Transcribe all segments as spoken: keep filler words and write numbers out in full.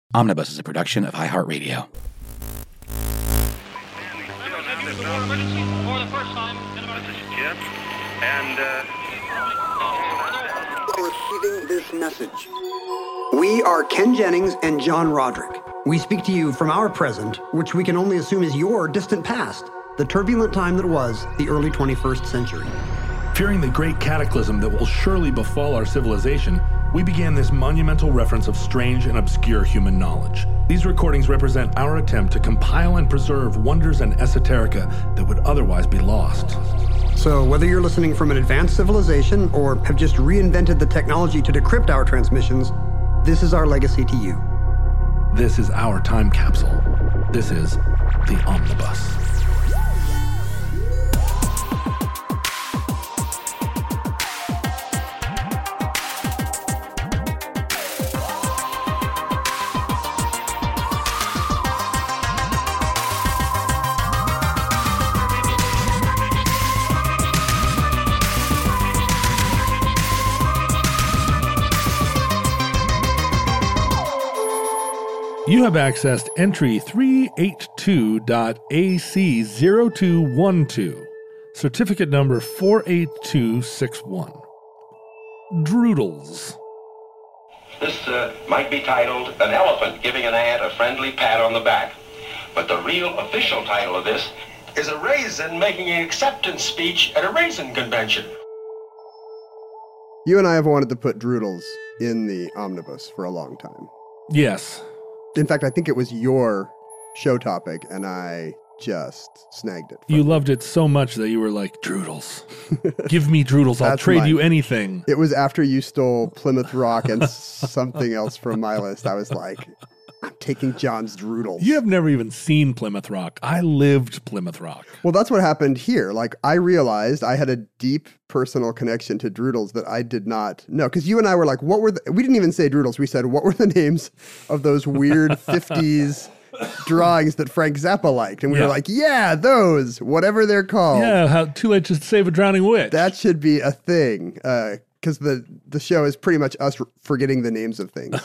Omnibus is a production of iHeartRadio. This is Jim, and uh... receiving this message. We are Ken Jennings and John Roderick. We speak to you from our present, which we can only assume is your distant past, the turbulent time that was the early twenty-first century. Fearing the great cataclysm that will surely befall our civilization, we began this monumental reference of strange and obscure human knowledge. These recordings represent our attempt to compile and preserve wonders and esoterica that would otherwise be lost. So whether you're listening from an advanced civilization or have just reinvented the technology to decrypt our transmissions, this is our legacy to you. This is our time capsule. This is the Omnibus. You have accessed entry three eighty-two dot A C zero two one two, certificate number four eight two six one. Droodles. This uh, might be titled An Elephant Giving an Ant a Friendly Pat on the Back. But the real official title of this is a raisin making an acceptance speech at a raisin convention. You and I have wanted to put Droodles in the Omnibus for a long time. Yes. In fact, I think it was your show topic, and I just snagged it. You loved it so much that you were like, Droodles. Give me Droodles. I'll trade mine. you anything. It was after you stole Plymouth Rock and something else from my list. I was like, I'm taking John's Droodles. You have never even seen Plymouth Rock. I lived Plymouth Rock. Well, that's what happened here. Like, I realized I had a deep personal connection to Droodles that I did not know. Because you and I were like, what were the... We didn't even say Droodles. We said, what were the names of those weird fifties drawings that Frank Zappa liked? And we yeah. were like, yeah, those, whatever they're called. Yeah, how Too Late to Save a Drowning Witch. That should be a thing. Uh, Because the, the show is pretty much us forgetting the names of things.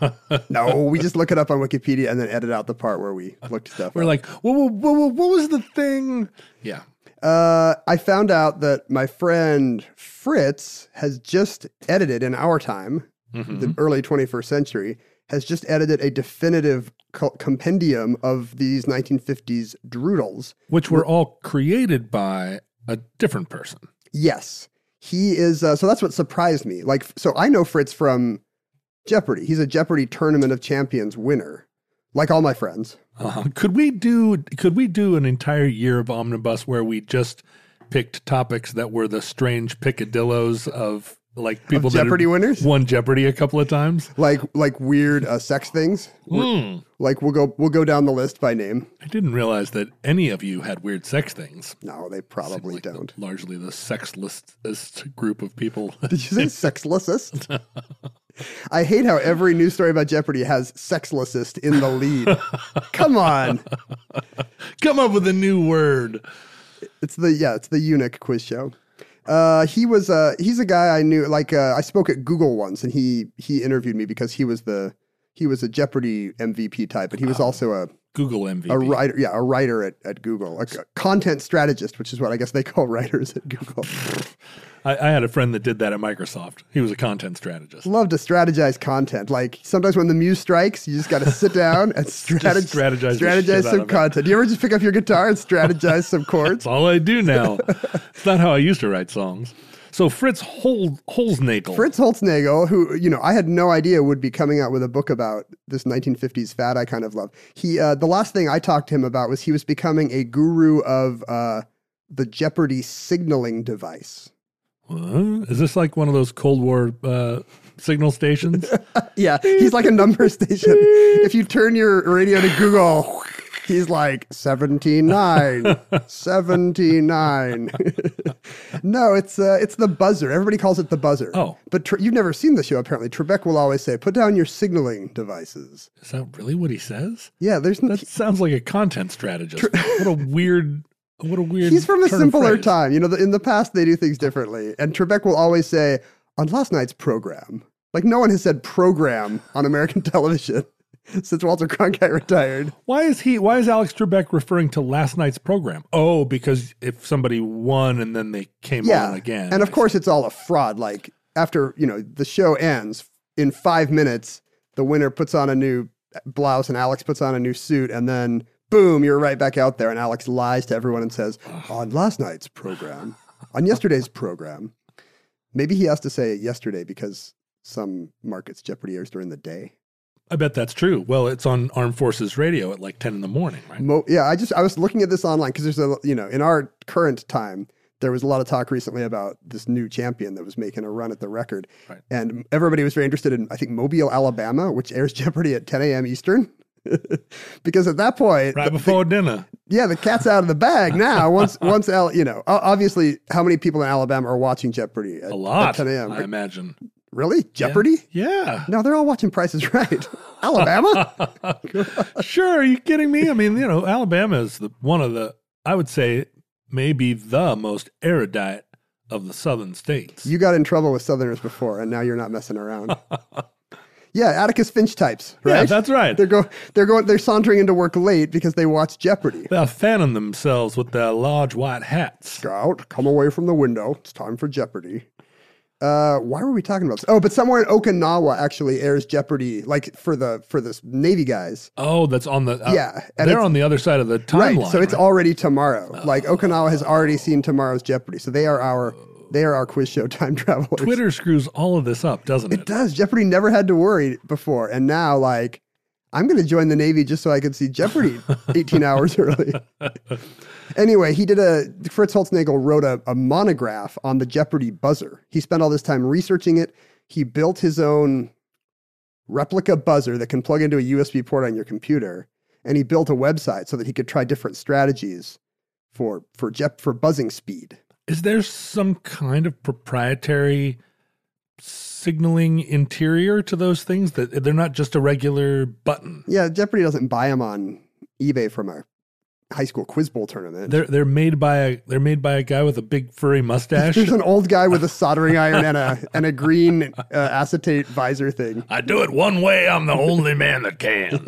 No, we just look it up on Wikipedia and then edit out the part where we looked stuff We're up. like, what, what, what, what was the thing? Yeah. Uh, I found out that my friend Fritz has just edited in our time, mm-hmm. the early twenty-first century, has just edited a definitive co- compendium of these nineteen fifties Droodles. Which were all created by a different person. Yes. He is, uh, so that's what surprised me. Like, so I know Fritz from Jeopardy. He's a Jeopardy Tournament of Champions winner, like all my friends. Uh-huh. Could we do, could we do an entire year of Omnibus where we just picked topics that were the strange picadillos of like people of that Jeopardy winners? Won Jeopardy a couple of times? Like, like weird uh, sex things? Mm. Like we'll go, we'll go down the list by name. I didn't realize that any of you had weird sex things. No, they probably like don't. The, largely the sexlessest group of people. Did you say sexlessest? I hate how every news story about Jeopardy has sexlessest in the lead. Come on. Come up with a new word. It's the, yeah, it's the eunuch quiz show. Uh, he was, uh, he's a guy I knew, like, uh, I spoke at Google once and he, he interviewed me because he was the, he was a Jeopardy M V P type, but he was oh, also a Google M V P. A writer, yeah, a writer at, at Google, a, a content strategist, which is what I guess they call writers at Google. I, I had a friend that did that at Microsoft. He was a content strategist. Love to strategize content. Like sometimes when the muse strikes, you just got to sit down and strategize, strategize, strategize some content. Do you ever just pick up your guitar and strategize some chords? That's all I do now. It's not how I used to write songs. So Fritz Hol- Holznagel. Fritz Holznagel, who, you know, I had no idea would be coming out with a book about this nineteen fifties fad I kind of love. He, uh, the last thing I talked to him about was he was becoming a guru of uh, the Jeopardy signaling device. Uh, is this like one of those Cold War uh, signal stations? Yeah, he's like a number station. If you turn your radio to Google, he's like seventy-nine, seventy-nine. No, it's uh, it's the buzzer. Everybody calls it the buzzer. Oh. But Tre- you've never seen the show, apparently. Trebek will always say, put down your signaling devices. Is that really what he says? Yeah, there's... That n- sounds like a content strategist. Tre- what a weird... What a weird He's from a simpler phrase. time. You know, the, in the past, they do things differently. And Trebek will always say, on last night's program. Like, no one has said program on American television since Walter Cronkite retired. Why is he? Why is Alex Trebek referring to last night's program? Oh, because if somebody won and then they came Yeah, on again, and of course it's all a fraud. Like after you know the show ends in five minutes, the winner puts on a new blouse and Alex puts on a new suit, and then boom, you're right back out there. And Alex lies to everyone and says, "On last night's program, on yesterday's program." Maybe he has to say it yesterday because some markets Jeopardy airs during the day. I bet that's true. Well, it's on Armed Forces Radio at like ten in the morning, right? Mo- yeah, I just I was looking at this online because there's a you know in our current time there was a lot of talk recently about this new champion that was making a run at the record, Right. and everybody was very interested in I think Mobile, Alabama, which airs Jeopardy at ten a.m. Eastern, because at that point, Right the- before dinner. yeah, the cat's out of the bag now. Once once Al, you know o- obviously how many people in Alabama are watching Jeopardy at, A lot, at ten a.m. I imagine. Really, Jeopardy? Yeah. No, they're all watching Price is Right. Alabama? Sure. Are you kidding me? I mean, you know, Alabama is the one of the, I would say, maybe the most erudite of the southern states. You got in trouble with Southerners before, and now you're not messing around. Yeah, Atticus Finch types, right? Yeah, that's right. They're go, they're going, they're sauntering into work late because they watch Jeopardy. They're fanning themselves with their large white hats. Scout, come away from the window. It's time for Jeopardy. Uh, why were we talking about this? Oh, but somewhere in Okinawa actually airs Jeopardy, like for the for the Navy guys. Oh, that's on the uh, Yeah, and they're it's- on the other side of the timeline. Right, so it's right? already tomorrow. Like Okinawa has already seen tomorrow's Jeopardy, so they are our they are our quiz show time travelers. Twitter screws all of this up, doesn't it? It does. Jeopardy never had to worry before, and now like I'm going to join the Navy just so I can see Jeopardy eighteen hours early. Anyway, he did a, Fritz Holznagel wrote a, a monograph on the Jeopardy buzzer. He spent all this time researching it. He built his own replica buzzer that can plug into a U S B port on your computer. And he built a website so that he could try different strategies for, for, Jep, for buzzing speed. Is there some kind of proprietary signaling interior to those things that they're not just a regular button? Yeah, Jeopardy doesn't buy them on eBay from a high school quiz bowl tournament. They're they're made by a they're made by a guy with a big furry mustache. There's an old guy with a soldering iron and a and a green uh, acetate visor thing. I do it one way. I'm the only man that can.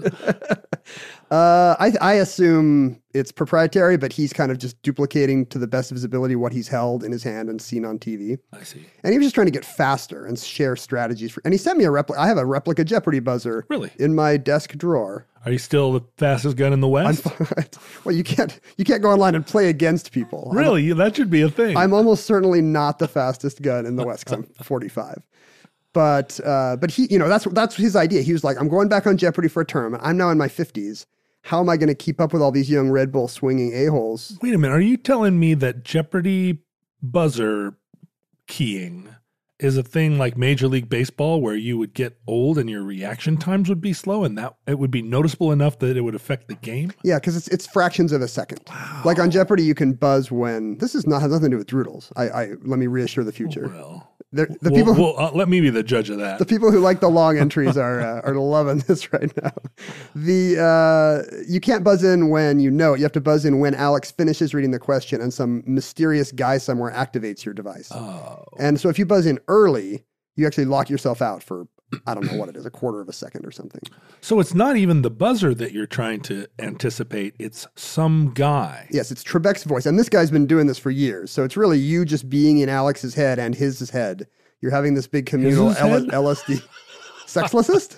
Uh, I I assume it's proprietary, but he's kind of just duplicating to the best of his ability what he's held in his hand and seen on T V. I see. And he was just trying to get faster and share strategies for. And he sent me a replica. I have a replica Jeopardy buzzer. Really? In my desk drawer. Are you still the fastest gun in the I'm, West? well, you can't you can't go online and play against people. I'm- Really? That should be a thing. I'm almost certainly not the fastest gun in the West because I'm forty-five. But uh, but he, you know, that's that's his idea. He was like, I'm going back on Jeopardy for a term. I'm now in my fifties. How am I going to keep up with all these young Red Bull swinging a-holes? Wait a minute. Are you telling me that Jeopardy buzzer keying is a thing like Major League Baseball where you would get old and your reaction times would be slow and that it would be noticeable enough that it would affect the game? Yeah, because it's it's fractions of a second. Like on Jeopardy, you can buzz when this is not has nothing to do with Droodles. I, I let me reassure the future. Well, They're, the well, people who, well, uh, let me be the judge of that. the people who like the long entries are uh, are loving this right now. The uh, you can't buzz in when you know it. You have to buzz in when Alex finishes reading the question and some mysterious guy somewhere activates your device. Oh. And so if you buzz in early, you actually lock yourself out for I don't know what it is, a quarter of a second or something. So it's not even the buzzer that you're trying to anticipate. It's some guy. Yes, it's Trebek's voice. And this guy's been doing this for years. So it's really you just being in Alex's head and his head. You're having this big communal His L- head? L S D. Sexlessist?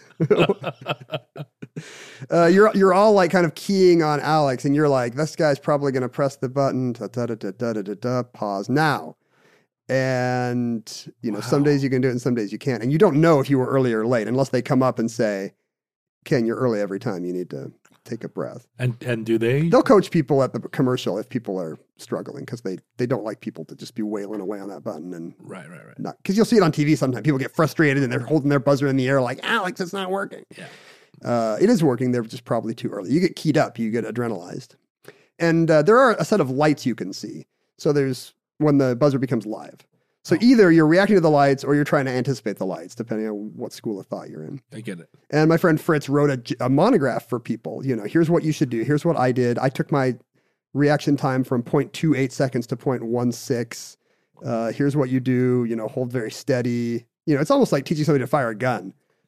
uh, you're you're all like kind of keying on Alex, and you're like, this guy's probably going to press the button. Da, da, da, da, da, da, da, da, pause now. And, you know, Wow. some days you can do it and some days you can't. And you don't know if you were early or late unless they come up and say, Ken, you're early every time. You need to take a breath. And and do they? They'll coach people at the commercial if people are struggling because they, they don't like people to just be wailing away on that button and Right, right, right. not because you'll see it on T V sometimes. People get frustrated and they're holding their buzzer in the air like, Alex, it's not working. Yeah. Uh, it is working. They're just probably too early. You get keyed up. You get adrenalized. And uh, there are a set of lights you can see. So there's when the buzzer becomes live. So either you're reacting to the lights or you're trying to anticipate the lights, depending on what school of thought you're in. I get it. And my friend Fritz wrote a, a monograph for people. You know, here's what you should do. Here's what I did. I took my reaction time from zero point two eight seconds to zero point one six. Uh, here's what you do. You know, hold very steady. You know, it's almost like teaching somebody to fire a gun.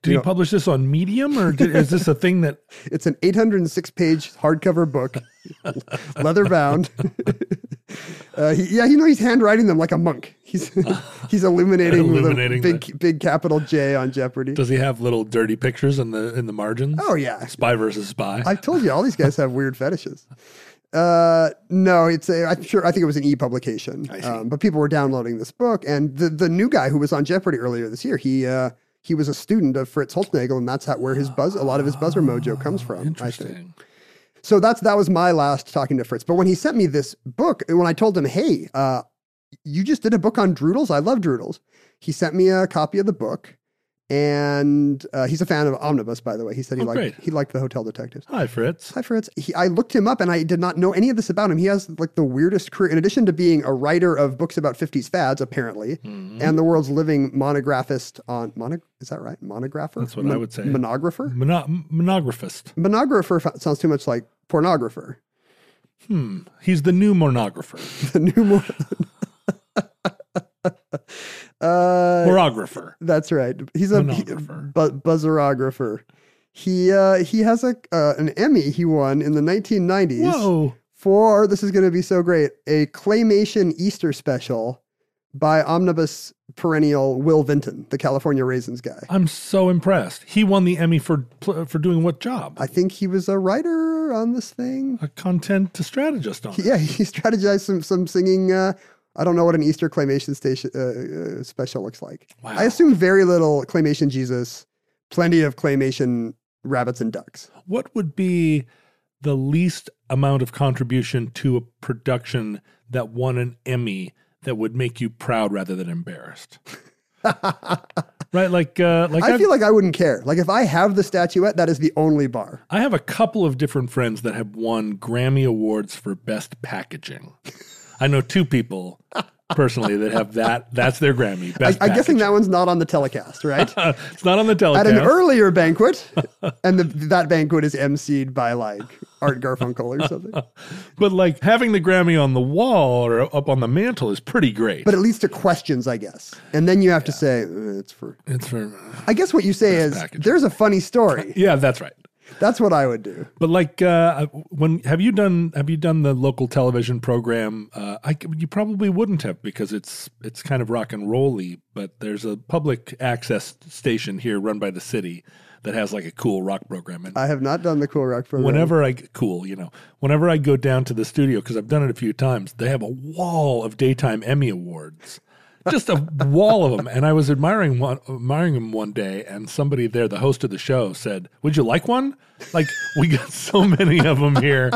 Did You he know, publish this on Medium, or did, is this a thing that? It's an eight hundred six page hardcover book, leather bound. uh, he, yeah, you know, he's handwriting them like a monk. He's he's illuminating, Illuminating with a big big capital J on Jeopardy. Does he have little dirty pictures in the in the margins? Oh yeah, Spy versus Spy. I told you all these guys have weird fetishes. Uh, no, it's a, I'm sure, I think it was an e-publication, I see. um, but people were downloading this book, and the, the new guy who was on Jeopardy earlier this year, he, uh, he was a student of Fritz Holznagel, and that's how, where his buzz, a lot of his buzzer mojo comes from, I Interesting. think. So that's, that was my last talking to Fritz. But when he sent me this book, when I told him, hey, uh, you just did a book on Droodles. I love Droodles. He sent me a copy of the book. And uh, he's a fan of Omnibus, by the way. He said he Oh, liked great. he liked the Hotel Detectives. Hi, Fritz. Hi, Fritz. He, I looked him up, and I did not know any of this about him. He has like the weirdest career. In addition to being a writer of books about fifties fads, apparently, Mm-hmm. and the world's living monographist on mono, is that right? Monographer. That's what I would say. Monographer. Mono- monographist. Monographer fa- sounds too much like pornographer. Hmm. He's the new monographer. The new more. uh, Morographer. That's right. He's a he, Monographer. bu- buzzerographer. He uh, he has a uh, an Emmy he won in the nineteen nineties Whoa. for, this is going to be so great, a claymation Easter special by Omnibus perennial Will Vinton, the California Raisins guy. I'm so impressed. He won the Emmy for pl- for doing what job? I think he was a writer on this thing. A content strategist on it. Yeah, he strategized some some singing. Uh, I don't know what an Easter claymation station uh, uh, special looks like. Wow. I assume very little claymation Jesus, plenty of claymation rabbits and ducks. What would be the least amount of contribution to a production that won an Emmy that would make you proud rather than embarrassed? Right? Like, uh, like I I've- feel like I wouldn't care. Like if I have the statuette, that is the only bar. I have a couple of different friends that have won Grammy Awards for best packaging. I know two people personally that have that. That's their Grammy. I, Best I'm guessing packaging. that one's not on the telecast, right? It's not on the At telecast. an earlier banquet, and the, that banquet is emceed by like Art Garfunkel or something. But like having the Grammy on the wall or up on the mantle is pretty great. But it leads to questions, I guess. And then you have to say, uh, it's for... it's for I guess what you say is, packaging. there's a funny story. yeah, that's right. That's what I would do. But like, uh, when have you done have you done the local television program? Uh, I you probably wouldn't have because it's it's kind of rock and rolly. But there's a public access station here run by the city that has like a cool rock program. And I have not done the Cool Rock program. whenever I cool, you know, whenever I go down to the studio because I've done it a few times, they have a wall of daytime Emmy awards. Just a wall of them. And I was admiring one, admiring them one day, and somebody there, the host of the show, said, "Would you like one? Like, we got so many of them here.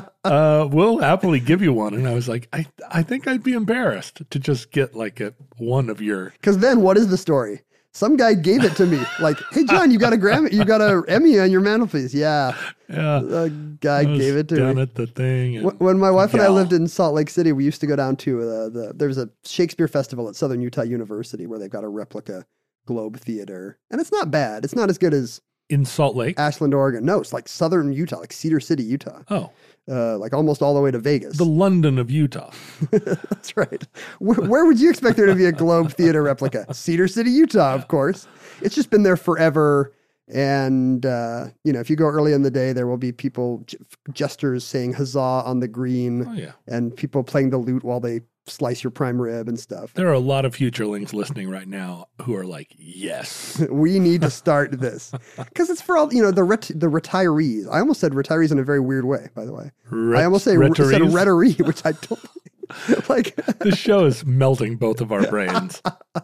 Uh, we'll happily give you one." And I was like, I, I think I'd be embarrassed to just get like a one of your. Because then what is the story? Some guy gave it to me. Like, hey, John, you got a Grammy, you got a Emmy on your mantelpiece. Yeah. Yeah, The guy I was gave it to down me. at the thing. and- Wh- When my wife and I Gal. lived in Salt Lake City, we used to go down to uh, the, there was a Shakespeare festival at Southern Utah University where they've got a replica Globe Theater. And it's not bad. It's not as good as in Salt Lake. Ashland, Oregon. No, it's like Southern Utah, like Cedar City, Utah. Oh, Uh, like almost all the way to Vegas. the London of Utah. That's right. Where, where would you expect there to be a Globe Theater replica? Cedar City, Utah, of course. It's just been there forever. And, uh, you know, if you go early in the day, there will be people, j- jesters saying huzzah on the green. Oh yeah. And people playing the lute while they slice your prime rib and stuff. There are a lot of futurelings listening right now who are like, yes. We need to start this because it's for all, you know, the ret- the retirees. I almost said retirees in a very weird way, by the way. Ret- I almost say re- said retirees? retiree, which I don't like. This show is melting both of our brains.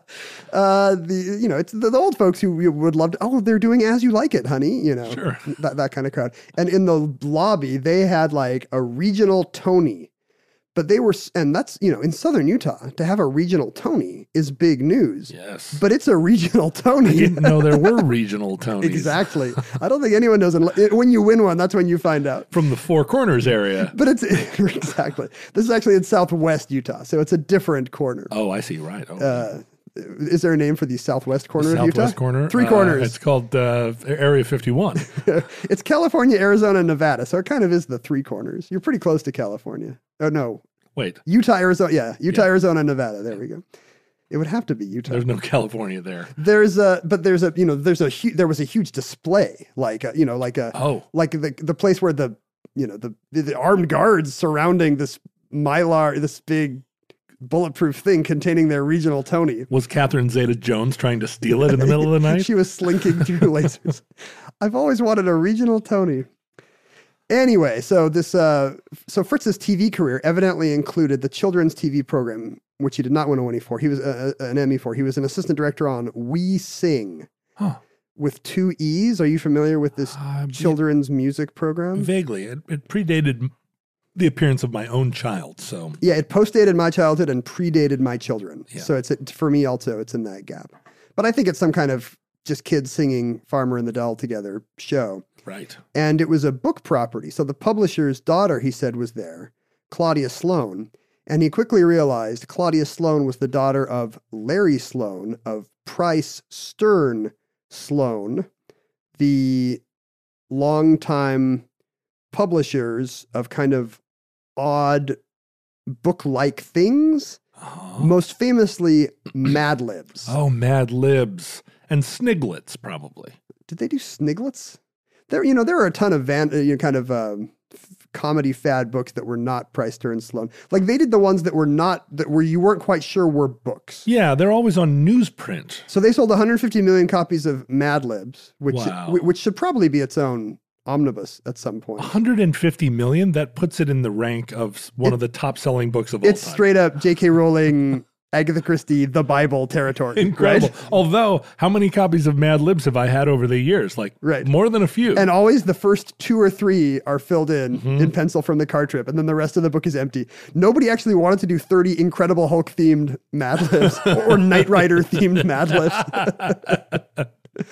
Uh, the you know it's the, the old folks who we would love to. Oh, they're doing As You Like It, honey. You know, Sure. that that kind of crowd. And in the lobby, they had like a regional Tony, but they were, s- and that's you know in Southern Utah to have a regional Tony is big news. Yes. But it's a regional Tony. I didn't know there were regional Tonys. Exactly. I don't think anyone knows. unle- it- When you win one, that's when you find out. From the Four Corners area. But it's exactly. This is actually in Southwest Utah, so it's a different corner. Oh, I see. Right. Oh. Uh, is there a name for the Southwest corner of Utah? Southwest corner. Three Uh, corners. it's called uh, Area fifty-one. It's California, Arizona, and Nevada, so it kind of is the three corners. You're pretty close to California. Oh no, Wait. Utah, Arizona. Yeah, Utah, Yeah. Arizona, and Nevada. There we go. It would have to be Utah. There's no California there. There's a, but there's a, you know, there's a, hu- there was a huge display, like, a, you know, like a, Oh. like the the place where the, you know, the the armed guards surrounding this Mylar, this big bulletproof thing containing their regional Tony. Was Catherine Zeta-Jones trying to steal it in the middle of the night? She was slinking through lasers. I've always wanted a regional Tony. Anyway, so this, uh, so Fritz's T V career evidently included the children's T V program, which he did not win an Emmy for. He was uh, an Emmy for. He was an assistant director on We Sing, Huh. with two E's. Are you familiar with this Uh, children's music program? Vaguely. It, it predated the appearance of my own child, so. Yeah, it postdated my childhood and predated my children. Yeah. So it's it, for me also, it's in that gap. But I think it's some kind of just kids singing Farmer and the Doll together show. Right. And it was a book property. So the publisher's daughter, he said, was there, Claudia Sloan. And he quickly realized Claudia Sloan was the daughter of Larry Sloan of Price Stern Sloan, the longtime publishers of kind of odd book-like things, Oh. most famously Mad Libs. Oh, Mad Libs. And Sniglets, probably. Did they do Sniglets? There, you know, there are a ton of van, uh, you know, kind of um, f- comedy fad books that were not Price Stern Sloan. Like they did the ones that were not, that were you weren't quite sure were books. Yeah, they're always on newsprint. So they sold one hundred fifty million copies of Mad Libs, which Wow. wh- which should probably be its own omnibus at some point. one hundred fifty million? That puts it in the rank of one It- of the top-selling books of all It's time. straight up J K. Rowling, Agatha Christie, the Bible territory. Incredible. Right? Although, how many copies of Mad Libs have I had over the years? Like, Right. more than a few. And always the first two or three are filled in Mm-hmm. in pencil from the car trip, and then the rest of the book is empty. Nobody actually wanted to do thirty Incredible Hulk themed Mad Libs or Knight Rider themed Mad Libs.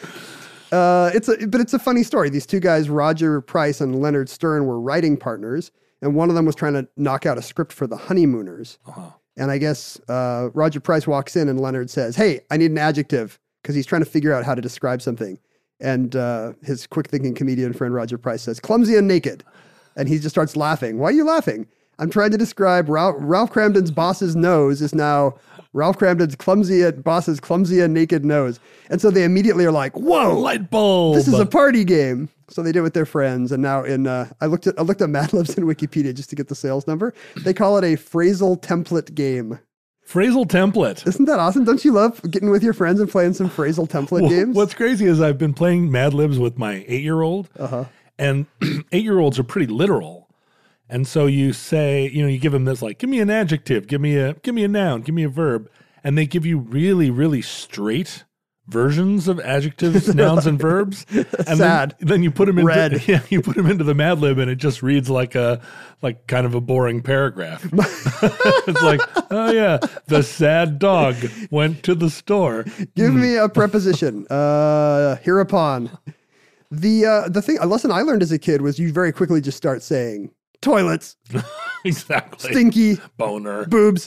uh, it's a, but it's a funny story. These two guys, Roger Price and Leonard Stern, were writing partners, and one of them was trying to knock out a script for The Honeymooners. Uh-huh. And I guess uh, Roger Price walks in and Leonard says, "Hey, I need an adjective," because he's trying to figure out how to describe something. And uh, his quick thinking comedian friend Roger Price says, "Clumsy and naked." And he just starts laughing. "Why are you laughing?" "I'm trying to describe Ralph, Ralph Cramden's boss's nose is now Ralph Cramden's clumsy and boss's clumsy and naked nose." And so they immediately are like, "Whoa, Light bulb. this is a party game." So they did with their friends, and now in uh, I looked at I looked at Mad Libs in Wikipedia just to get the sales number. They call it a phrasal template game. Phrasal template. Isn't that awesome? Don't you love getting with your friends and playing some phrasal template Well, games? What's crazy is I've been playing Mad Libs with my eight-year-old, Uh-huh. and eight-year-olds are pretty literal. And so you say, you know, you give them this, like, give me an adjective, give me a, give me a noun, give me a verb, and they give you really, really straight versions of adjectives, nouns, and verbs. And Sad. Then, then you put them into, Red. yeah, you put them into the Mad Lib, and it just reads like a, like kind of a boring paragraph. It's like, oh yeah, the sad dog went to the store. Give me a preposition. Uh, hereupon. The uh, the thing a lesson I learned as a kid was you very quickly just start saying toilets, Exactly. stinky, Boner. boobs,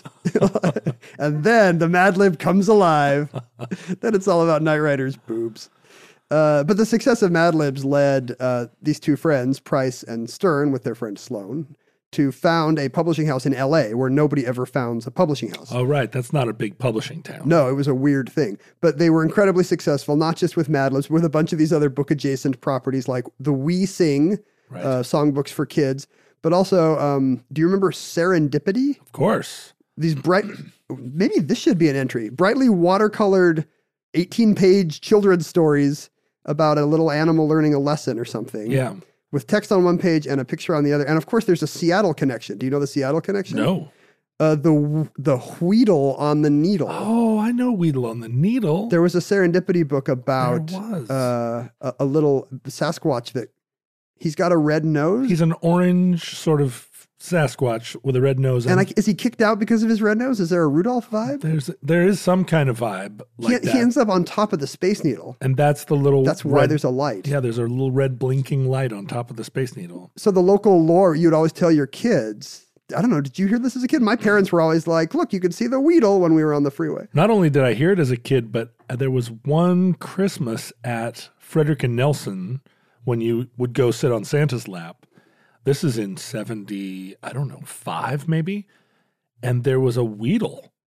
and then the Mad Lib comes alive. Then it's all about Knight Rider's boobs. Uh, but the success of Mad Libs led uh, these two friends, Price and Stern, with their friend Sloan, to found a publishing house in L A where nobody ever founds a publishing house. Oh, right. That's not a big publishing town. No, it was a weird thing. But they were incredibly successful, not just with Mad Libs, but with a bunch of these other book-adjacent properties like the We Sing, Right. uh, songbooks for kids, but also, um, do you remember Serendipity? Of course. These bright, maybe this should be an entry, brightly watercolored eighteen-page children's stories about a little animal learning a lesson or something. Yeah. With text on one page and a picture on the other. And of course, there's a Seattle connection. Do you know the Seattle connection? No. Uh, the the Wheedle on the Needle. Oh, I know Weedle on the Needle. There was a serendipity book about There was. Uh, a, a little Sasquatch that he's got a red nose. He's an orange sort of Sasquatch with a red nose. and I, is he kicked out because of his red nose? Is there a Rudolph vibe? there's there is some kind of vibe like he, that. he ends up on top of the Space Needle. and that's the little. That's why red- there's a light. Yeah, there's a little red blinking light on top of the Space Needle. So the local lore, you'd always tell your kids. I don't know. Did you hear this as a kid? My parents were always like, "Look, you could see the Wheedle when we were on the freeway." Not only did I hear it as a kid, but there was one Christmas at Frederick and Nelson when you would go sit on Santa's lap. This is in seventy, I don't know, five maybe. And there was a Wheedle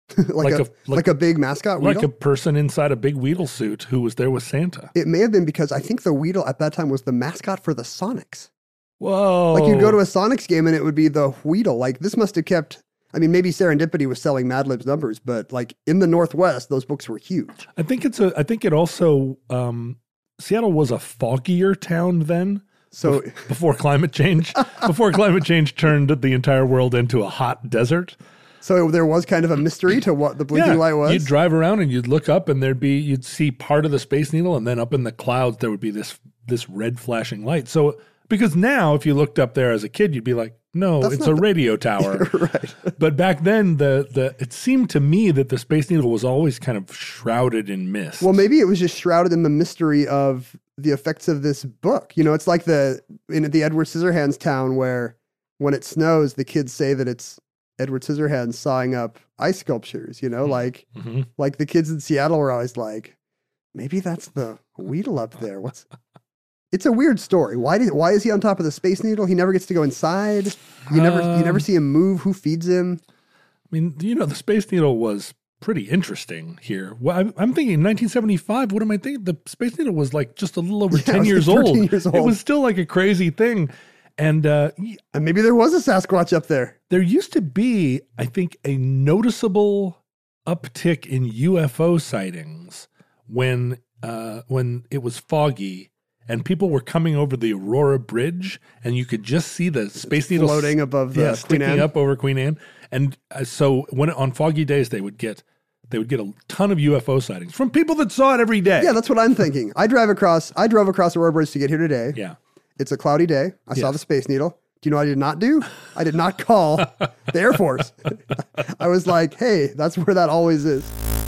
like, Like a, a- like, like- a big mascot Like Weedle? a person inside a big Weedle suit who was there with Santa. It may have been because I think the Weedle at that time was the mascot for the Sonics. Whoa. Like you'd go to a Sonics game and it would be the Weedle. Like this must have kept, I mean, maybe Serendipity was selling Mad Lib's numbers, but like in the Northwest, those books were huge. I think it's a, I think it also, um, Seattle was a foggier town then. So Before climate change, before climate change turned the entire world into a hot desert. so there was kind of a mystery to what the blinking light was. You'd drive around and you'd look up and there'd be, you'd see part of the Space Needle, and then up in the clouds there would be this this red flashing light. So because now if you looked up there as a kid, you'd be like, no, That's it's not a the- radio tower. Right. But back then, the the it seemed to me that the Space Needle was always kind of shrouded in mist. Well, maybe it was just shrouded in the mystery of the effects of this book. You know, it's like the in the Edward Scissorhands town where when it snows, the kids say that it's Edward Scissorhands sawing up ice sculptures. You know, like Mhm. like the kids in Seattle were always like, maybe that's the Weedle up there. What's It's a weird story. Why did why is he on top of the Space Needle? He never gets to go inside. You never you never Um, see him move. Who feeds him? I mean, you know, the Space Needle was pretty interesting here. Well, I'm, I'm thinking nineteen seventy-five. What am I thinking? The Space Needle was like just a little over Yeah, it ten was years like old. thirteen years It old. was still like a crazy thing. And uh, y- And maybe there was a Sasquatch up there. there used to be, I think, a noticeable uptick in U F O sightings when uh, when it was foggy and people were coming over the Aurora Bridge, and you could just see the Space Needle floating above the yeah, Queen sticking Anne. up over Queen Anne. And uh, so when on foggy days, they would get they would get a ton of U F O sightings from people that saw it every day. Yeah, that's what I'm thinking. I drive across. I drove across Aurora Bridge to get here today. yeah. It's a cloudy day. I saw Yes. the Space Needle. Do you know what I did not do? I did not call the Air Force. I was like, hey, that's where that always is.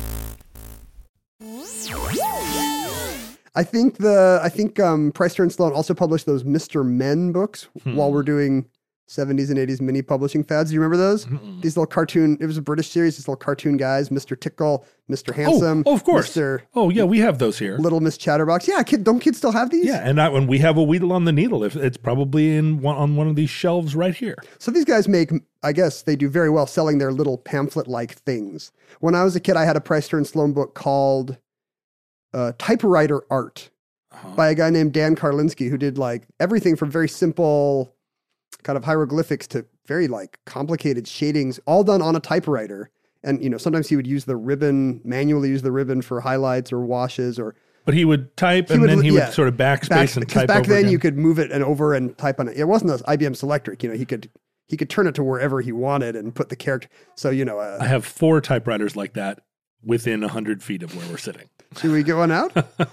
I think the I think um, Price Stern Sloan also published those Mister Men books Hmm. while we're doing seventies and eighties mini publishing fads. Do you remember those? These little cartoon. It was a British series. These little cartoon guys, Mister Tickle, Mister Handsome. oh, of course. Mister Oh, yeah, we have those here. Little Miss Chatterbox. Yeah, kid. Don't kids still have these? Yeah, and I, when we have a Weedle on the Needle, if it's probably in one, on one of these shelves right here. So these guys make, I guess they do very well selling their little pamphlet-like things. When I was a kid, I had a Price Stern Sloan book called uh, Typewriter Art Uh-huh. by a guy named Dan Karlinski, who did like everything from very simple kind of hieroglyphics to very like complicated shadings, all done on a typewriter. And, you know, sometimes he would use the ribbon, manually use the ribbon for highlights or washes or But he would type, He and would- then he yeah. would sort of backspace back, and because type back over then again. you could move it and over and type on it. It wasn't an I B M Selectric, you know, he could he could turn it to wherever he wanted and put the character. So, you know, uh, I have four typewriters like that within one hundred feet of where we're sitting. should we get one out?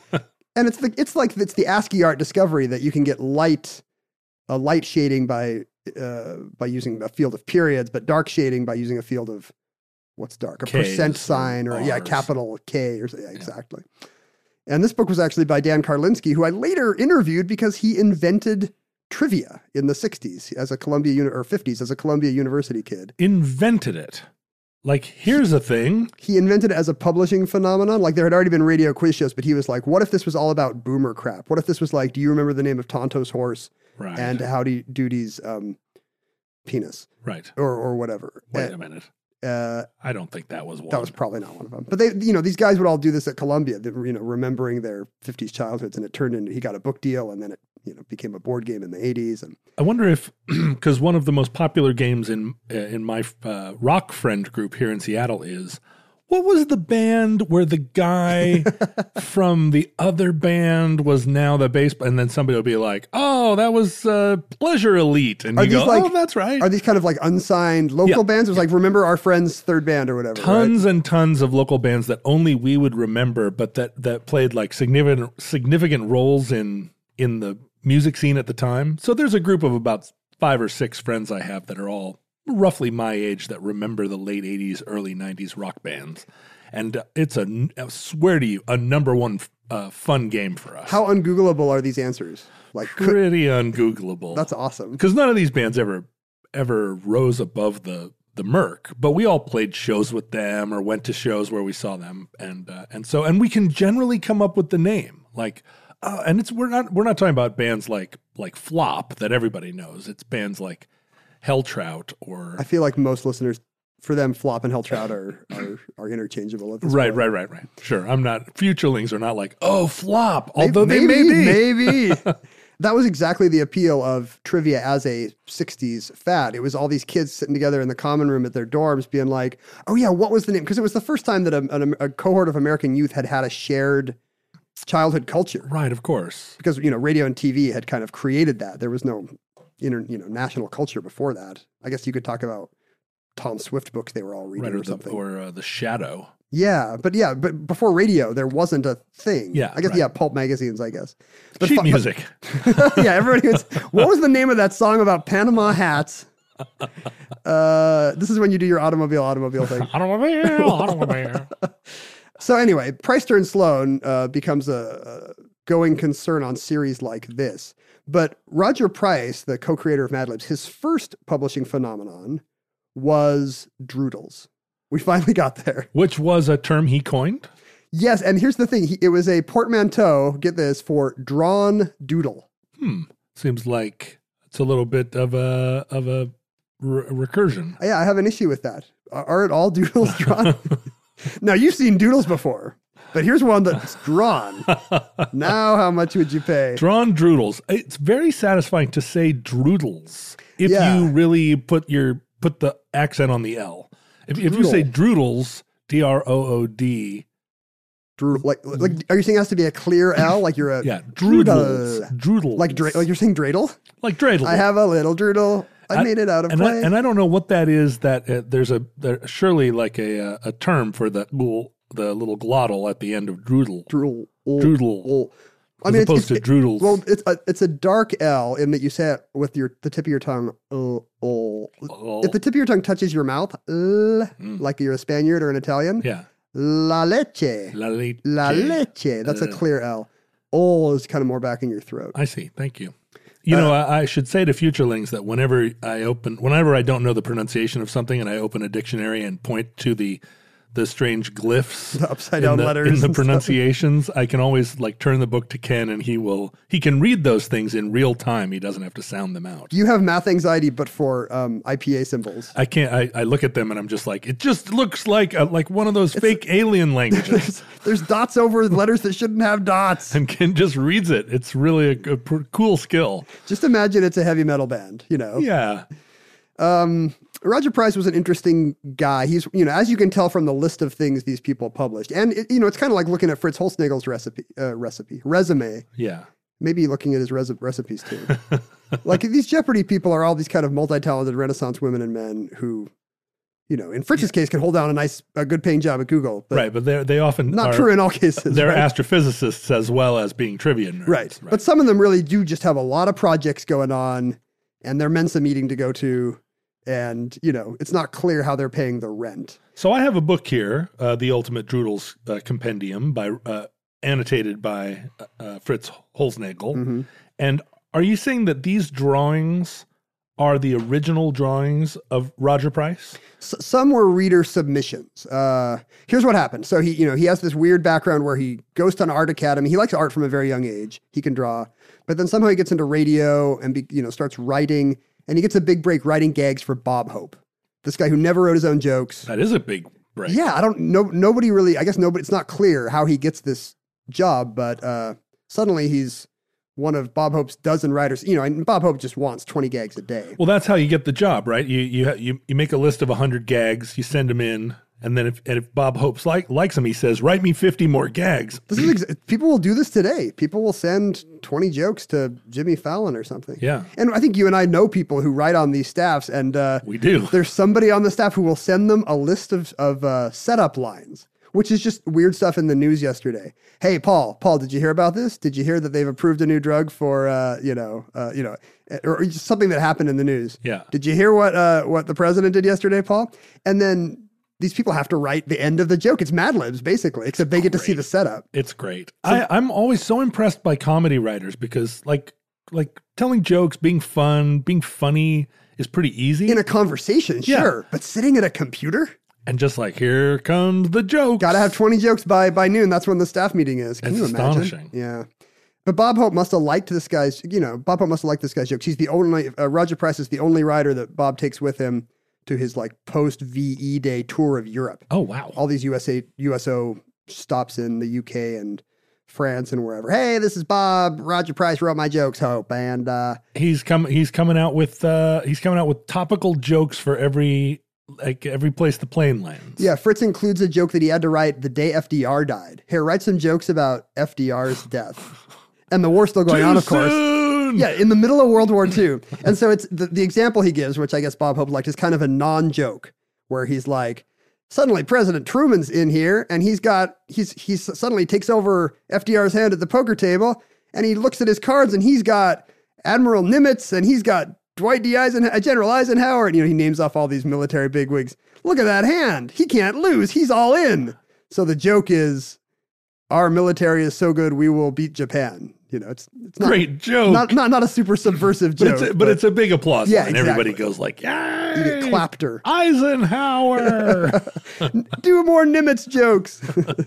And it's the it's like it's the ASCII art discovery that you can get light a light shading by uh, by using a field of periods, but dark shading by using a field of what's dark, a Ks percent or sign or yeah, Rs. capital K or so- yeah, exactly. And this book was actually by Dan Karlinski, who I later interviewed because he invented trivia in the sixties as a Columbia uni- or fifties as a Columbia University kid. Invented it. Like, here's a thing. He invented it as a publishing phenomenon. Like there had already been radio quiz shows, but he was like, what if this was all about boomer crap? What if this was like, do you remember the name of Tonto's horse Right. and Howdy Doody's um, penis right. or or whatever? Wait Uh, a minute. uh, I don't think that was one. that was probably not one of them. But they, you know, these guys would all do this at Columbia, they were, you know, remembering their fifties childhoods, and it turned into, he got a book deal, and then it, you know, became a board game in the eighties. And I wonder if, because one of the most popular games in uh, in my uh, rock friend group here in Seattle is, what was the band where the guy from the other band was now the bass, and then somebody will be like, oh, that was uh, Pleasure Elite, and Are you these go, like- oh, that's right. are these kind of like unsigned local Yeah. bands? It was like, remember our friend's third band or whatever. right? Tons and tons of local bands that only we would remember, but that that played like significant significant roles in in the music scene at the time. So there's a group of about five or six friends I have that are all roughly my age that remember the late eighties, early nineties rock bands. And uh, it's a, I swear to you, a number one uh, fun game for us. How ungoogleable are these answers? Like, could, Pretty ungoogleable. that's awesome. Because none of these bands ever ever rose above the the Merc, but we all played shows with them or went to shows where we saw them, and uh, and so and we can generally come up with the name. Like, uh, and it's we're not we're not talking about bands like like Flop that everybody knows. It's bands like Helltrout or I feel like most listeners for them, Flop and Helltrout are, are, are interchangeable at this Right, point. right, right, right. Sure. I'm not, futurelings are not like, oh, Flop, although maybe, they may be. Maybe. That was exactly the appeal of trivia as a sixties fad. It was all these kids sitting together in the common room at their dorms being like, oh yeah, what was the name? Because it was the first time that a, a, a cohort of American youth had had a shared childhood culture. Right, of course. Because, you know, radio and T V had kind of created that. There was no inter, you know, national culture before that. I guess you could talk about Tom Swift books they were all reading Right, or, or, the, something. or uh, The Shadow. Yeah, but yeah, but before radio, there wasn't a thing. Yeah, I guess, right. yeah, pulp magazines, I guess. But Sheet fu- music. yeah, everybody was, what was the name of that song about Panama hats? Uh, this is when you do your automobile, automobile thing. Automobile, automobile. So anyway, Price Stern Sloan uh, becomes a, a going concern on series like this. But Roger Price, the co-creator of Mad Libs, his first publishing phenomenon was Droodles. We finally got there. Which was a term he coined? Yes, and here's the thing. He, it was a portmanteau, get this, for drawn doodle. Hmm. Seems like it's a little bit of a of a re- recursion. Yeah, I have an issue with that. Are, aren't all doodles drawn? Now, you've seen doodles before, but here's one that's drawn. Now, how much would you pay? Drawn droodles. It's very satisfying to say droodles if Yeah. you really put your put the accent on the L. If, if you say droodles, D R O O D. Droodle, like, like, are you saying it has to be a clear L? Like you're a Yeah, droodles. Droodle. Droodles. Like, dra- like you're saying dreidel? Like dreidel. I have a little droodle. I, I- made it out of and clay. I, and I don't know what that is. That uh, there's a there, surely like a a term for the little the little glottal at the end of droodle. droodle. Droodle. I As mean, opposed it's, to droodles. Well, it's a, it's a dark L in that you say it with your the tip of your tongue. Oh, oh. Oh. If the tip of your tongue touches your mouth, l, like you're a Spaniard or an Italian, Yeah. la leche. La leche. La leche. That's a Uh. clear L. Oh is kind of more back in your throat. I see. Thank you. You know, I, I should say to futurelings that whenever I open, whenever I don't know the pronunciation of something, and I open a dictionary and point to the the strange glyphs, The upside in down the, letters in the and stuff. pronunciations, I can always like turn the book to Ken, and he will he can read those things in real time. He doesn't have to sound them out. You have math anxiety, but for um, I P A symbols. I can't. I, I look at them and I'm just like, it just looks like a, like one of those fake alien languages. There's, there's dots over letters that shouldn't have dots. And Ken just reads it. It's really a, a pr- cool skill. Just imagine it's a heavy metal band, you know. Yeah. Roger Price was an interesting guy. He's, you know, as you can tell from the list of things these people published, and it, you know, it's kind of like looking at Fritz Holznagel's recipe, uh, recipe, resume. Yeah. Maybe looking at his res- recipes too. Like these Jeopardy people are all these kind of multi-talented Renaissance women and men who, you know, in Fritz's case, can hold down a nice, a good-paying job at Google. But Right, but they they often not are, true in all cases. They're right? astrophysicists as well as being trivia nerds. Right. But some of them really do just have a lot of projects going on, and their Mensa meeting to go to. And, you know, it's not clear how they're paying the rent. So I have a book here, uh, The Ultimate Droodles uh, Compendium, by uh, annotated by uh, Fritz Holznagel. Mm-hmm. And are you saying that these drawings are the original drawings of Roger Price? S- some were reader submissions. Uh, here's what happened. So he, you know, he has this weird background where he goes to an art academy. He likes art from a very young age. He can draw. But then somehow he gets into radio and, be, you know, starts writing. And he gets a big break writing gags for Bob Hope, this guy who never wrote his own jokes. That is a big break. Yeah, I don't know. Nobody really, I guess nobody, it's not clear how he gets this job, but uh, suddenly he's one of Bob Hope's dozen writers. You know, and Bob Hope just wants twenty gags a day. Well, that's how you get the job, right? You you you, you make a list of one hundred gags, you send them in, and then if and if Bob Hope like, likes them, he says, write me fifty more gags. This is ex- people will do this today. People will send twenty jokes to Jimmy Fallon or something. Yeah. And I think you and I know people who write on these staffs, and uh, We do. There's somebody on the staff who will send them a list of of uh, setup lines, which is just weird stuff in the news yesterday. Hey, Paul, Paul, did you hear about this? Did you hear that they've approved a new drug for, uh, you know, uh, you know, or just something that happened in the news? Yeah. Did you hear what uh, what the president did yesterday, Paul? And then these people have to write the end of the joke. It's Mad Libs, basically, except they get to see the setup. It's great. I, I'm always so impressed by comedy writers because, like, like telling jokes, being fun, being funny is pretty easy. In a conversation, Yeah. sure, but sitting at a computer, and just like, here comes the joke. got to have twenty jokes by by noon. That's when the staff meeting is. Can It's you imagine? astonishing. Yeah. But Bob Hope must have liked this guy's, you know, Bob Hope must have liked this guy's jokes. He's the only, uh, Roger Price is the only writer that Bob takes with him to his like post V E Day tour of Europe. Oh, wow. All these U S A, U S O stops in the U K and France and wherever. Hey, this is Bob. Roger Price wrote my jokes, Hope. And uh, he's coming. He's coming out with. Uh, he's coming out with topical jokes for every like every place the plane lands. Yeah, Fritz includes a joke that he had to write the day F D R died. Here, write some jokes about F D R's death. And the war's still going Too on, of course. soon! Yeah, in the middle of World War Two. And so it's the, the example he gives, which I guess Bob Hope liked, is kind of a non-joke, where he's like, suddenly President Truman's in here, and he's got, he's he's suddenly takes over F D R's hand at the poker table, and he looks at his cards, and he's got Admiral Nimitz, and he's got Dwight D. Eisenhower, General Eisenhower, and you know, he names off all these military bigwigs. Look at that hand. He can't lose. He's all in. So the joke is, our military is so good, we will beat Japan. You know, it's it's not, Great joke. Not, not not a super subversive but joke. It's a, but, but it's a big applause. Yeah, and exactly. everybody goes like, "Yay! You get clapter. Eisenhower." Do more Nimitz jokes.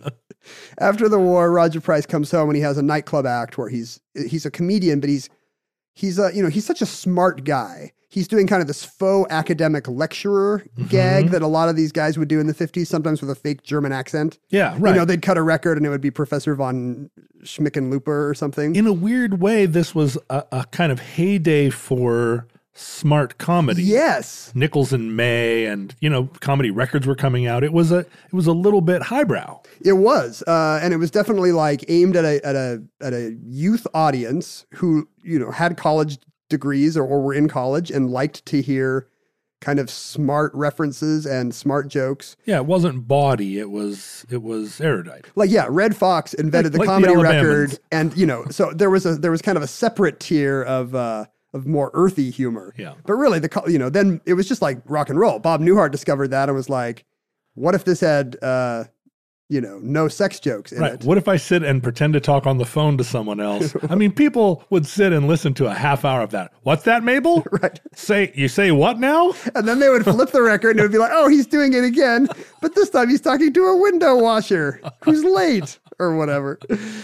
After the war, Roger Price comes home and he has a nightclub act where he's he's a comedian, but he's he's a you know he's such a smart guy. He's doing kind of this faux academic lecturer mm-hmm. gag that a lot of these guys would do in the fifties, sometimes with a fake German accent. Yeah, right. You know, they'd cut a record and it would be Professor von Schmickenlooper or something. In a weird way, this was a, a kind of heyday for smart comedy. Yes. Nichols and May and, you know, comedy records were coming out. It was a it was a little bit highbrow. It was. Uh, and it was definitely like aimed at a at a at a youth audience who, you know, had college degrees or, or were in college and liked to hear kind of smart references and smart jokes. Yeah, it wasn't bawdy. It was it was erudite. Like, yeah, Red Fox invented Like- the like the comedy Alabamans. record, and you know, so there was a there was kind of a separate tier of uh, of more earthy humor. Yeah. But really, the co- you know, then it was just like rock and roll. Bob Newhart discovered that and was like, "What if this had uh, you know no sex jokes in Right. it?" What if I sit and pretend to talk on the phone to someone else? I mean, people would sit and listen to a half hour of that. What's that, Mabel? Right. Say you say what now? And then they would flip the record and it would be like, "Oh, he's doing it again," but this time he's talking to a window washer who's late or whatever.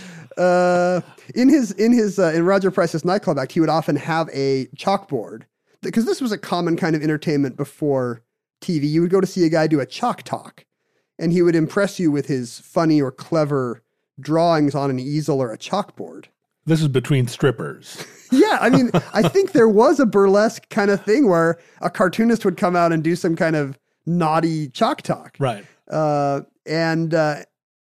Uh, in his in his uh, in Roger Price's nightclub act, he would often have a chalkboard because this was a common kind of entertainment before T V. You would go to see a guy do a chalk talk, and he would impress you with his funny or clever drawings on an easel or a chalkboard. This is between strippers. Yeah, I mean, I think there was a burlesque kind of thing where a cartoonist would come out and do some kind of naughty chalk talk. Right. Uh, and uh,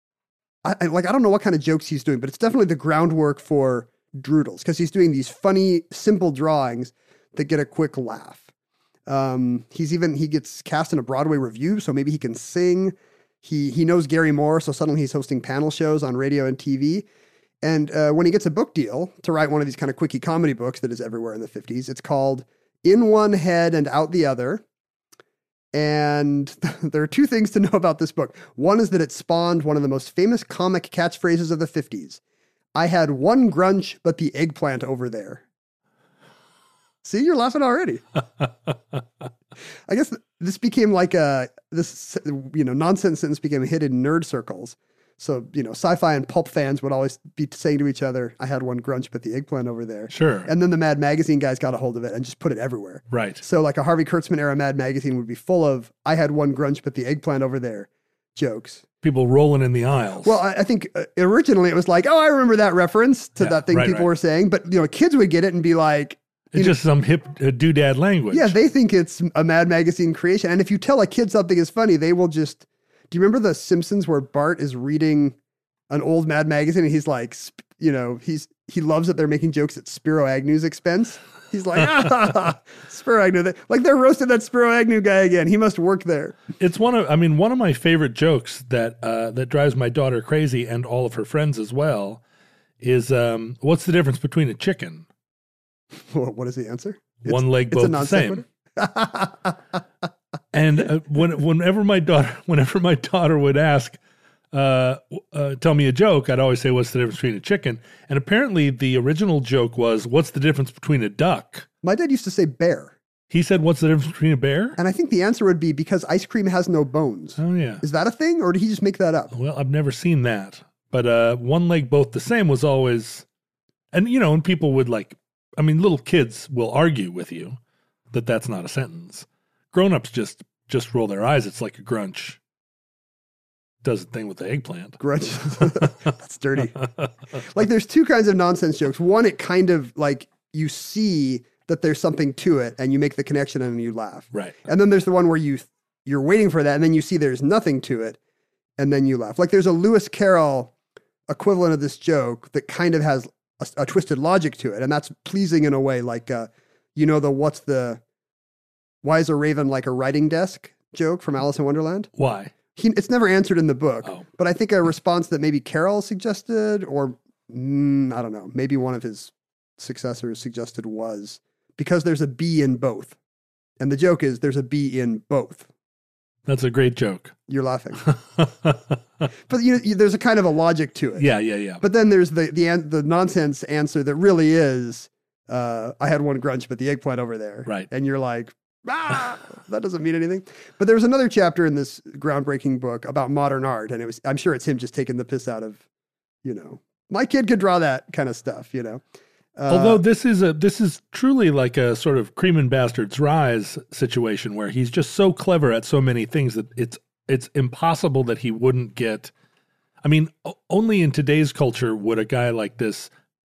I, I like I don't know what kind of jokes he's doing, but it's definitely the groundwork for Droodles because he's doing these funny, simple drawings that get a quick laugh. Um, he's even he gets cast in a Broadway review, so maybe he can sing. He he knows Gary Moore, so suddenly he's hosting panel shows on radio and T V. And uh, when he gets a book deal to write one of these kind of quickie comedy books that is everywhere in the fifties, it's called In One Head and Out the Other. And there are two things to know about this book. One is that it spawned one of the most famous comic catchphrases of the fifties. I had one grunch, but the eggplant over there. See, you're laughing already. I guess this became like a, this, you know, nonsense sentence became a hit in nerd circles. So, you know, sci-fi and pulp fans would always be saying to each other, I had one grunch, but the eggplant over there. Sure. And then the Mad Magazine guys got a hold of it and just put it everywhere. Right. So like a Harvey Kurtzman era Mad Magazine would be full of, I had one grunch, but the eggplant over there jokes. People rolling in the aisles. Well, I, I think uh, originally it was like, oh, I remember that reference to Yeah, that thing right, people right. were saying. But, you know, kids would get it and be like, it's just some hip uh, doodad language. yeah, they think it's a Mad Magazine creation. And if you tell a kid something is funny, they will just, do you remember The Simpsons where Bart is reading an old Mad Magazine and he's like, sp- you know, he's he loves that they're making jokes at Spiro Agnew's expense. He's like, ah, Spiro Agnew. Like they're roasting that Spiro Agnew guy again. He must work there. It's one of, I mean, one of my favorite jokes that uh, that drives my daughter crazy and all of her friends as well is, um, what's the difference between a chicken? Well, what is the answer? It's, One leg, it's both a the non same. sequitur. And uh, when, whenever my daughter, whenever my daughter would ask, uh, uh, tell me a joke, I'd always say, what's the difference between a chicken? And apparently the original joke was, what's the difference between a duck? My dad used to say bear. He said, what's the difference between a bear? And I think the answer would be because ice cream has no bones. Oh, yeah. Is that a thing or did he just make that up? Well, I've never seen that. But uh, one leg, both the same was always, and you know, and people would like, I mean, little kids will argue with you that that's not a sentence. grown-ups just just roll their eyes. It's like a Grunch does a thing with the eggplant. Grunch. That's dirty. Like there's two kinds of nonsense jokes. One, it kind of like you see that there's something to it and you make the connection and you laugh. Right. And then there's the one where you, you're waiting for that and then you see there's nothing to it and then you laugh. Like there's a Lewis Carroll equivalent of this joke that kind of has a, a twisted logic to it. And that's pleasing in a way. Like, uh, you know, the, what's the, why is a raven like a writing desk joke from Alice in Wonderland? Why? He, it's never answered in the book, oh. but I think a response that maybe Carroll suggested, or mm, I don't know, maybe one of his successors suggested was because there's a B in both. And the joke is there's a B in both. That's a great joke. You're laughing. But you know, you, there's a kind of a logic to it. Yeah, yeah, yeah. But then there's the the, the nonsense answer that really is, uh, I had one Grunch, but the eggplant over there. Right. And you're like, ah, that doesn't mean anything. But there was another chapter in this groundbreaking book about modern art, and it was I'm sure it's him just taking the piss out of, you know, my kid could draw that kind of stuff, you know. Uh, Although this is a this is truly like a sort of Cream and Bastard's Rise situation where he's just so clever at so many things that it's it's impossible that he wouldn't get. I mean, o- only in today's culture would a guy like this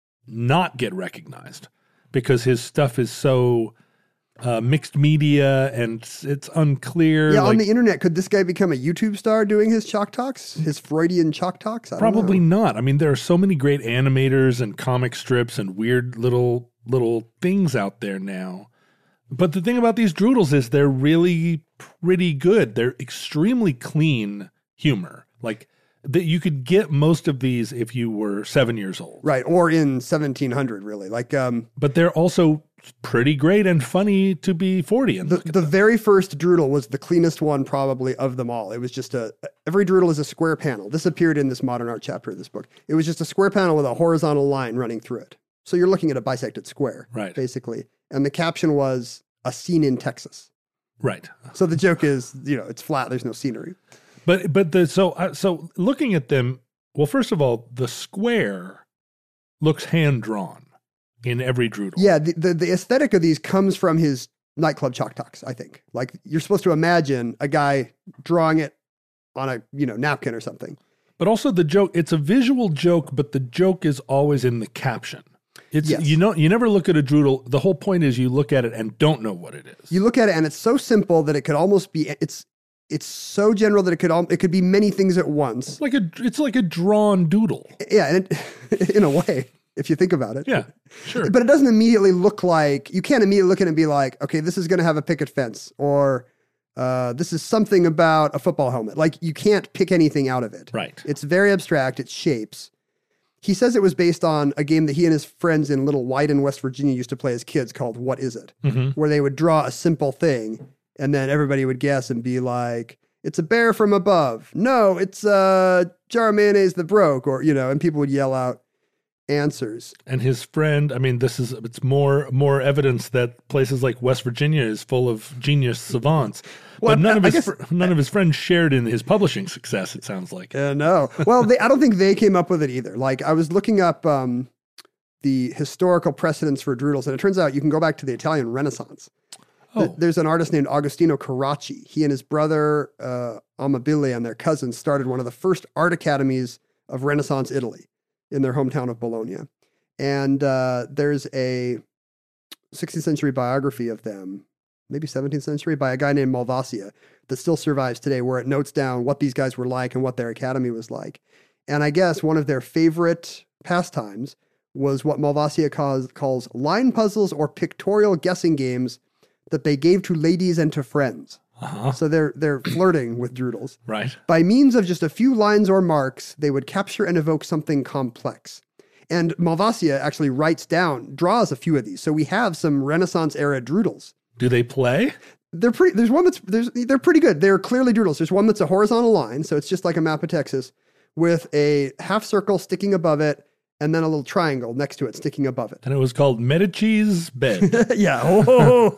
not get recognized because his stuff is so uh, mixed media and it's, it's unclear. Yeah, like, on the internet, could this guy become a YouTube star doing his chalk talks, his Freudian chalk talks? I don't Probably know. not. I mean, there are so many great animators and comic strips and weird little little things out there now. But the thing about these Droodles is they're really pretty good. They're extremely clean humor. Like that you could get most of these if you were seven years old. Right, or in seventeen hundred, really. Like, um, But they're also pretty great and funny to be forty. And the, look at the them. very first Droodle was the cleanest one probably of them all. It was just a, every Droodle is a square panel. This appeared in this modern art chapter of this book. It was just a square panel with a horizontal line running through it. So you're looking at a bisected square, Right. basically. And the caption was, a scene in Texas. Right. So the joke is, you know, it's flat, there's no scenery. But but the so uh, so looking at them, well, first of all, the square looks hand drawn in every Droodle. Yeah, the, the, the aesthetic of these comes from his nightclub chalk talks, I think. Like, you're supposed to imagine a guy drawing it on a, you know, napkin or something. But also the joke, it's a visual joke, but the joke is always in the caption. It's Yes. you know you never look at a Droodle. The whole point is you look at it and don't know what it is. You look at it and it's so simple that it could almost be, it's it's so general that it could al- it could be many things at once. It's like a it's like a drawn doodle. Yeah, and it, in a way, if you think about it. Yeah, sure. But it doesn't immediately look like, you can't immediately look at it and be like, okay, this is going to have a picket fence, or uh, this is something about a football helmet. Like, you can't pick anything out of it. Right. It's very abstract. It's shapes. He says it was based on a game that he and his friends in Little Wyden, West Virginia used to play as kids called What Is It? Mm-hmm. Where they would draw a simple thing and then everybody would guess and be like, it's a bear from above. No, it's a jar of mayonnaise that broke, or, you know, and people would yell out answers. And his friend, I mean, this is it's more more evidence that places like West Virginia is full of genius savants. Well, but none of I his guess- fr- none of his friends shared in his publishing success. It sounds like. Uh, no. Well, they, I don't think they came up with it either. Like, I was looking up um, the historical precedents for Droodles, and it turns out you can go back to the Italian Renaissance. Th- Oh, There's an artist named Agostino Carracci. He and his brother uh, Amabile and their cousins started one of the first art academies of Renaissance Italy in their hometown of Bologna. And uh, there's a sixteenth century biography of them, maybe seventeenth century, by a guy named Malvasia that still survives today, where it notes down what these guys were like and what their academy was like. And I guess one of their favorite pastimes was what Malvasia calls, calls line puzzles or pictorial guessing games that they gave to ladies and to friends. uh-huh. So they're they're flirting with Droodles. Right. By means of just a few lines or marks, they would capture and evoke something complex. And Malvasia actually writes down, draws a few of these. So we have some Renaissance era Droodles. Do they play? They're pretty. There's one that's there's they're pretty good. They're clearly Droodles. There's one that's a horizontal line, so it's just like a map of Texas, with a half circle sticking above it, and then a little triangle next to it sticking above it. And it was called Medici's bed. Yeah. Oh,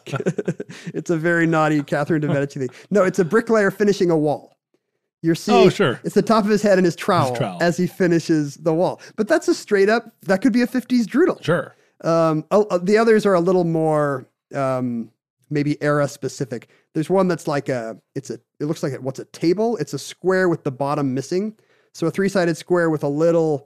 it's a very naughty Catherine de Medici thing. No, it's a bricklayer finishing a wall. You're seeing, Oh, sure. It's the top of his head and his trowel, His trowel. as he finishes the wall. But that's a straight up, that could be a fifties Droodle. Sure. Um, uh, uh, the others are a little more um, maybe era specific. There's one that's like a, it's a, it looks like a, what's a table? It's a square with the bottom missing. So a three-sided square with a little,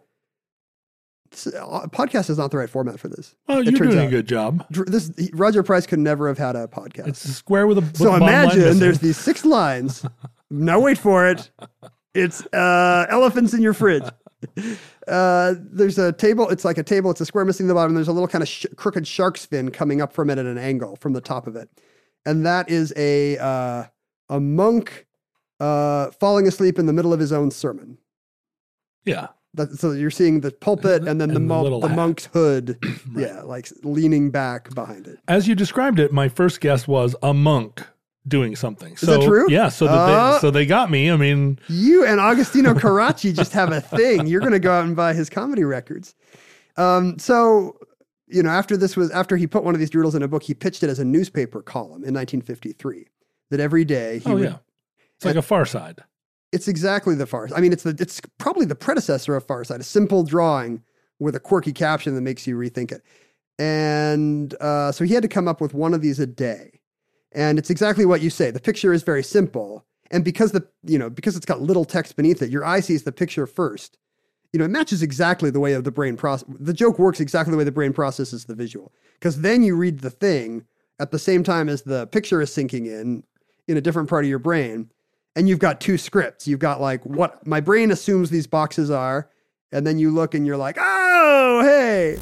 a podcast is not the right format for this. Well, it you're turns doing out. a good job. This Roger Price could never have had a podcast. It's a square with a with so the bottom line imagine missing. there's these six lines. Now wait for it. It's uh, elephants in your fridge. Uh, there's a table. It's like a table. It's a square missing the bottom. There's a little kind of sh- crooked shark's fin coming up from it at an angle from the top of it. And that is a, uh, a monk uh, falling asleep in the middle of his own sermon. Yeah. That, so you're seeing the pulpit and then And the, the mo- little the hat. monk's hood. Right. Yeah. Like leaning back behind it. As you described it, my first guess was a monk doing something. So, that true? Yeah. So, that Uh, they, so they got me. I mean, You and Agostino Carracci just have a thing. You're going to go out and buy his comedy records. Um, so, you know, after this was, after he put one of these doodles in a book, he pitched it as a newspaper column in nineteen fifty-three. That every day he oh, would, yeah. It's like a Far Side. It's exactly the Far Side. I mean, it's the, it's probably the predecessor of Far Side, a simple drawing with a quirky caption that makes you rethink it. And uh, so he had to come up with one of these a day. And it's exactly what you say. The picture is very simple. And because the, you know, because it's got little text beneath it, your eye sees the picture first. You know, it matches exactly the way of the brain process. The joke works exactly the way the brain processes the visual. Because then you read the thing at the same time as the picture is sinking in, in a different part of your brain. And you've got two scripts. You've got like what my brain assumes these boxes are. And then you look and you're like, oh, hey.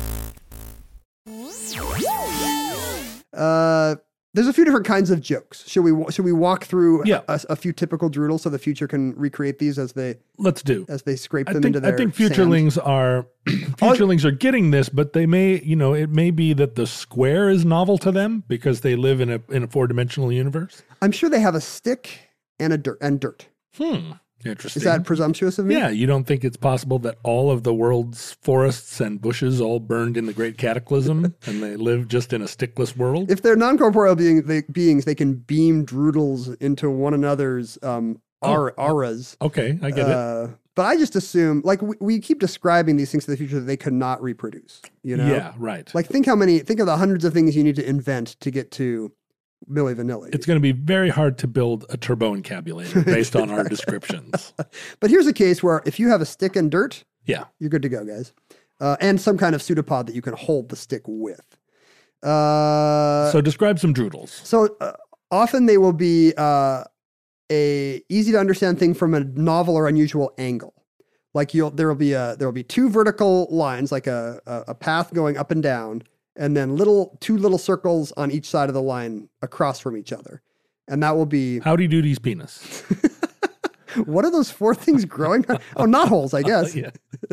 Uh, there's a few different kinds of jokes. Should we should we walk through Yeah. a, a few typical droodles so the future can recreate these as they Let's do. as they scrape I them think, into their I think sand? futurelings are futurelings are getting this, but they may, you know, it may be that the square is novel to them because they live in a in a four dimensional universe. I'm sure they have a stick and a dirt and dirt. Hmm. Interesting. Is that presumptuous of me? Yeah, you don't think it's possible that all of the world's forests and bushes all burned in the Great Cataclysm and they live just in a stickless world? If they're non-corporeal being, they, beings, they can beam droodles into one another's um, aura, Oh. auras. Okay, I get it. Uh, but I just assume, like, we, we keep describing these things to the future that they could not reproduce, you know? Yeah, right. Like, think how many, think of the hundreds of things you need to invent to get to Milli Vanilli. It's going to be very hard to build a turbo-encabulator based on our descriptions. But here's a case where if you have a stick and dirt, Yeah. you're good to go, guys. Uh, and some kind of pseudopod that you can hold the stick with. Uh, So describe some droodles. So uh, often they will be uh, a easy to understand thing from a novel or unusual angle. Like you'll there will be a there will be two vertical lines, like a, a a path going up and down, and then little two little circles on each side of the line across from each other, and that will be Howdy Doody's penis. what are those four things growing? Oh, knot holes, I guess. Yeah.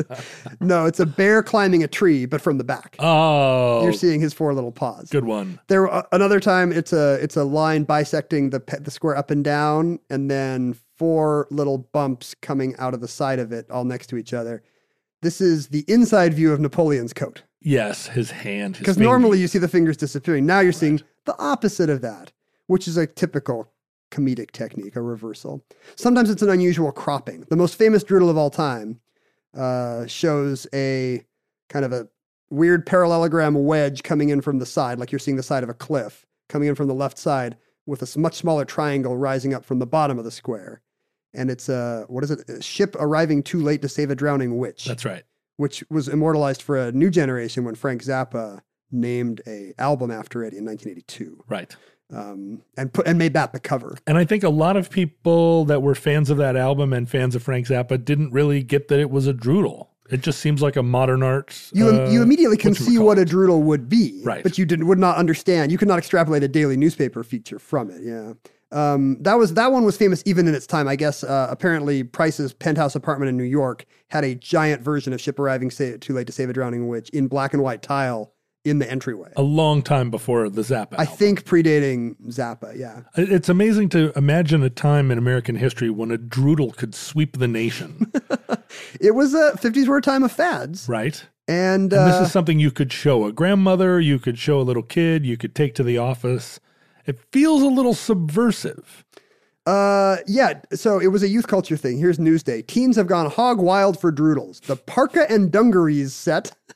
No, it's a bear climbing a tree, but from the back. Oh, You're seeing his four little paws. good one. There, uh, another time, it's a it's a line bisecting the pe- the square up and down, and then four little bumps coming out of the side of it, all next to each other. This is the inside view of Napoleon's coat, Yes, his hand. his because finger. normally you see the fingers disappearing. Now you're seeing the opposite of that, which is a typical comedic technique, a reversal. Sometimes it's an unusual cropping. The most famous droodle of all time uh, shows a kind of a weird parallelogram wedge coming in from the side, like you're seeing the side of a cliff, coming in from the left side with a s- much smaller triangle rising up from the bottom of the square. And it's a, what is it? A ship arriving too late to save a drowning witch, That's right. which was immortalized for a new generation when Frank Zappa named a album after it in nineteen eighty-two. Right. Um, and put and made that the cover. And I think a lot of people that were fans of that album and fans of Frank Zappa didn't really get that it was a droodle. It just seems like a modern art. You uh, you immediately can see what a whatchamacallit. droodle would be, Right. but you did, would not understand. You could not extrapolate a daily newspaper feature from it. Yeah, um, that was that one was famous even in its time. I guess uh, apparently Price's penthouse apartment in New York had a giant version of Ship Arriving Sa- Too Late to Save a Drowning Witch in black and white tile in the entryway. A long time before the Zappa I album. think predating Zappa. Yeah. It- It's amazing to imagine a time in American history when a droodle could sweep the nation, It was a fifties were a time of fads, right? and, And uh, this is something you could show a grandmother, you could show a little kid, you could take to the office. It feels a little subversive. Uh, yeah. So it was a youth culture thing. Here's Newsday. Teens have gone hog wild for droodles. The Parka and Dungarees set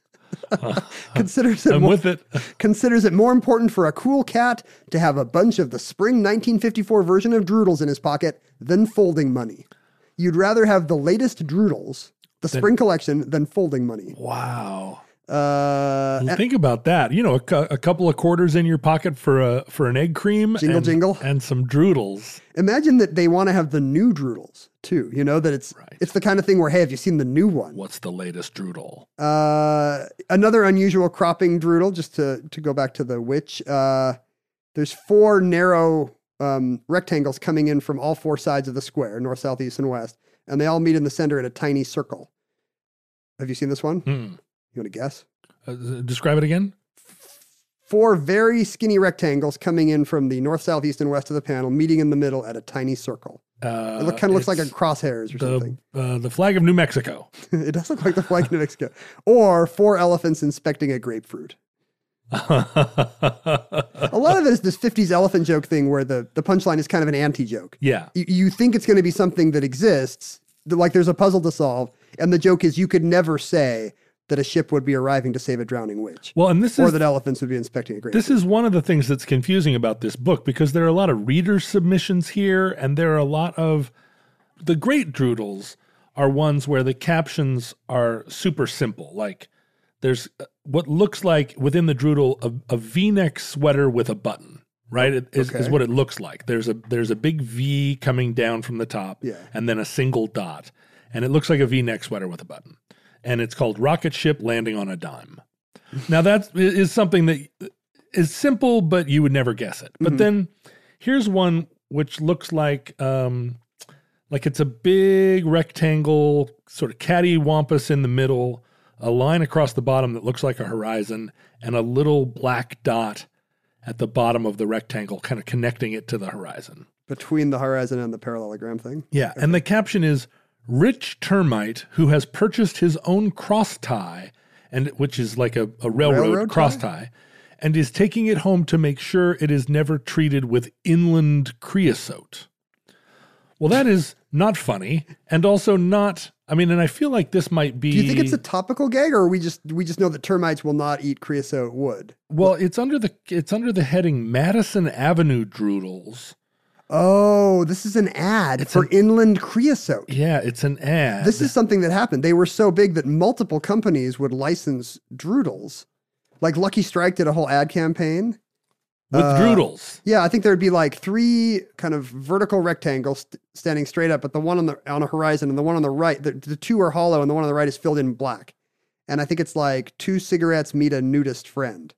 considers it I'm more, with it. considers it more important for a cool cat to have a bunch of the spring nineteen fifty-four version of Droodles in his pocket than folding money. You'd rather have the latest Droodles, the Then- spring collection, than folding money. Wow. Uh, Well, think about that. You know, a, cou- a couple of quarters in your pocket for a for an egg cream, Jingle, and, jingle. and some Droodles. Imagine that they want to have the new Droodles too. You know that it's Right. it's the kind of thing where, hey, have you seen the new one? What's the latest Droodle? Uh, another unusual cropping Droodle. Just to to go back to the witch. Uh, there's four narrow um, rectangles coming in from all four sides of the square, north, south, east, and west, and they all meet in the center at a tiny circle. Have you seen this one? Hmm. You want to guess? Uh, describe it again. Four very skinny rectangles coming in from the north, south, east, and west of the panel, meeting in the middle at a tiny circle. Uh, It look, kind of looks like a it's crosshairs or the something. uh, the flag of New Mexico. It does look like the flag of New Mexico. Or four elephants inspecting a grapefruit. A lot of it is this fifties elephant joke thing where the, the punchline is kind of an anti-joke. Yeah. You, you think it's going to be something that exists, that, like there's a puzzle to solve, and the joke is you could never say that a ship would be arriving to save a drowning witch. Well, and this or is that elephants would be inspecting a grapefruit. this is one of the things that's confusing about this book, because there are a lot of reader submissions here, and there are a lot of the great Droodles are ones where the captions are super simple. Like there's uh, what looks like within the Droodle a, a V-neck sweater with a button, right? It is, is Okay. what it looks like. There's a there's a big V coming down from the top, Yeah. and then a single dot, and it looks like a V-neck sweater with a button. And it's called Rocket Ship Landing on a Dime. Now that is something that is simple, but you would never guess it. But Mhm. then here's one which looks like um, like it's a big rectangle, sort of cattywampus in the middle, a line across the bottom that looks like a horizon, and a little black dot at the bottom of the rectangle, kind of connecting it to the horizon. Between the horizon and the parallelogram thing. Yeah, and the caption is "Rich termite who has purchased his own cross tie," and which is like a, a railroad, Railroad cross tie? tie, and is taking it home to make sure it is never treated with inland creosote. Well, that is not funny, and also not. I mean, and I feel like this might be. Do you think it's a topical gag, or we just we just know that termites will not eat creosote wood? well? It's under the it's under the heading Madison Avenue Droodles. Oh, this is an ad It's for an- inland creosote. Yeah, it's an ad. This is something that happened. They were so big that multiple companies would license Droodles. Like Lucky Strike did a whole ad campaign. with uh, Droodles. Yeah, I think there'd be like three kind of vertical rectangles st- standing straight up, but the one on the on a horizon and the one on the right, the, the two are hollow and the one on the right is filled in black. And I think it's like two cigarettes meet a nudist friend.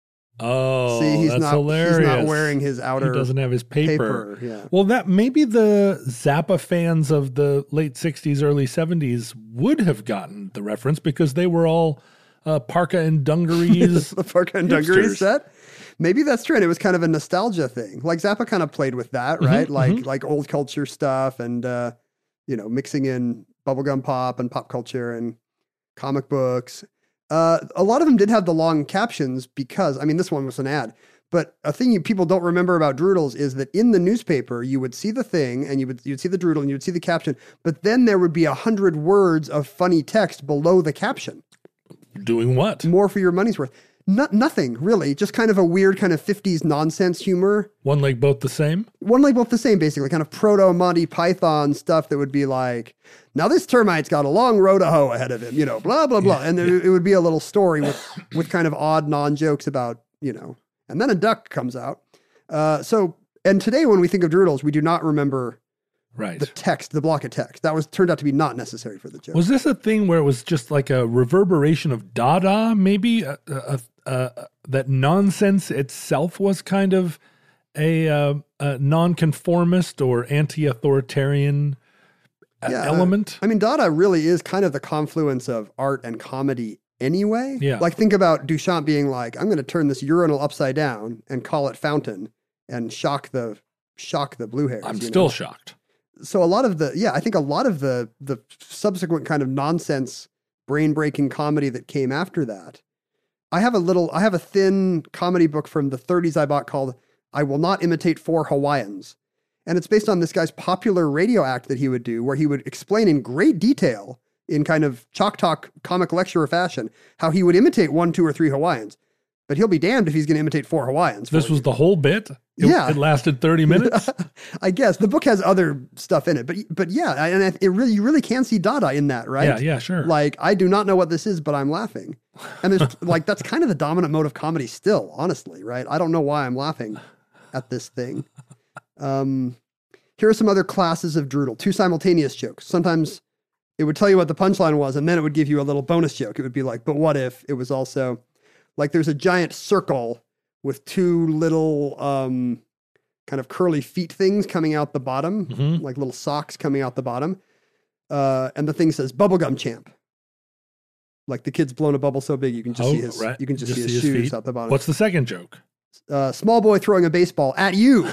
Oh, See, he's that's not hilarious. he's not wearing his outer He doesn't have his paper. paper. Yeah. Well, that maybe the Zappa fans of the late sixties, early seventies would have gotten the reference because they were all uh, parka and dungarees. The Parka and Dungarees hipsters. set. Maybe that's true. And it was kind of a nostalgia thing. Like Zappa kind of played with that, right? Mhm, like mhm. like old culture stuff and uh, you know, mixing in bubblegum pop and pop culture and comic books. Uh, a lot of them did have the long captions because, I mean, this one was an ad. But a thing you people don't remember about Droodles is that in the newspaper, you would see the thing and you would you'd see the Droodle and you would see the caption, but then there would be a hundred words of funny text below the caption. Doing what? More for your money's worth. No, nothing really, just kind of a weird kind of fifties nonsense humor. One leg both the same? One like both the same, basically, kind of proto Monty Python stuff that would be like, now this termite's got a long road to hoe ahead of him, you know, blah, blah, blah. And there, it would be a little story with, with kind of odd non-jokes about, you know, and then a duck comes out. Uh, so, and today when we think of Droodles, we do not remember Right. the text, the block of text. That was turned out to be not necessary for the joke. Was this a thing where it was just like a reverberation of Dada, maybe? Uh, uh, uh, that nonsense itself was kind of a, uh, a nonconformist or anti-authoritarian uh, Yeah, uh, element? I mean, Dada really is kind of the confluence of art and comedy anyway. Yeah. Like, think about Duchamp being like, I'm going to turn this urinal upside down and call it fountain and shock the shock the blue hairs. I'm you still know? shocked. So a lot of the, yeah, I think a lot of the the subsequent kind of nonsense, brain-breaking comedy that came after that. I have a little, I have a thin comedy book from the thirties I bought called I Will Not Imitate Four Hawaiians. And it's based on this guy's popular radio act that he would do where he would explain in great detail in kind of chalk talk comic lecturer fashion how he would imitate one, two, or three Hawaiians. But he'll be damned if he's going to imitate four Hawaiians. This was you. the whole bit? It, yeah. It lasted thirty minutes? I guess. The book has other stuff in it. But but yeah, and it really you really can see Dada in that, right? Yeah, yeah, sure. Like, I do not know what this is, but I'm laughing. And there's like, that's kind of the dominant mode of comedy still, honestly, right? I don't know why I'm laughing at this thing. Um, here are some other classes of droodle. Two simultaneous jokes. Sometimes it would tell you what the punchline was, and then it would give you a little bonus joke. It would be like, but what if it was also... Like there's a giant circle with two little um, kind of curly feet things coming out the bottom, mm-hmm. like little socks coming out the bottom. Uh, and the thing says bubblegum champ. Like the kid's blown a bubble so big you can just oh, see his right. you can just, just see his, see his shoes feet. out the bottom. What's the second joke? Uh, small boy throwing a baseball at you.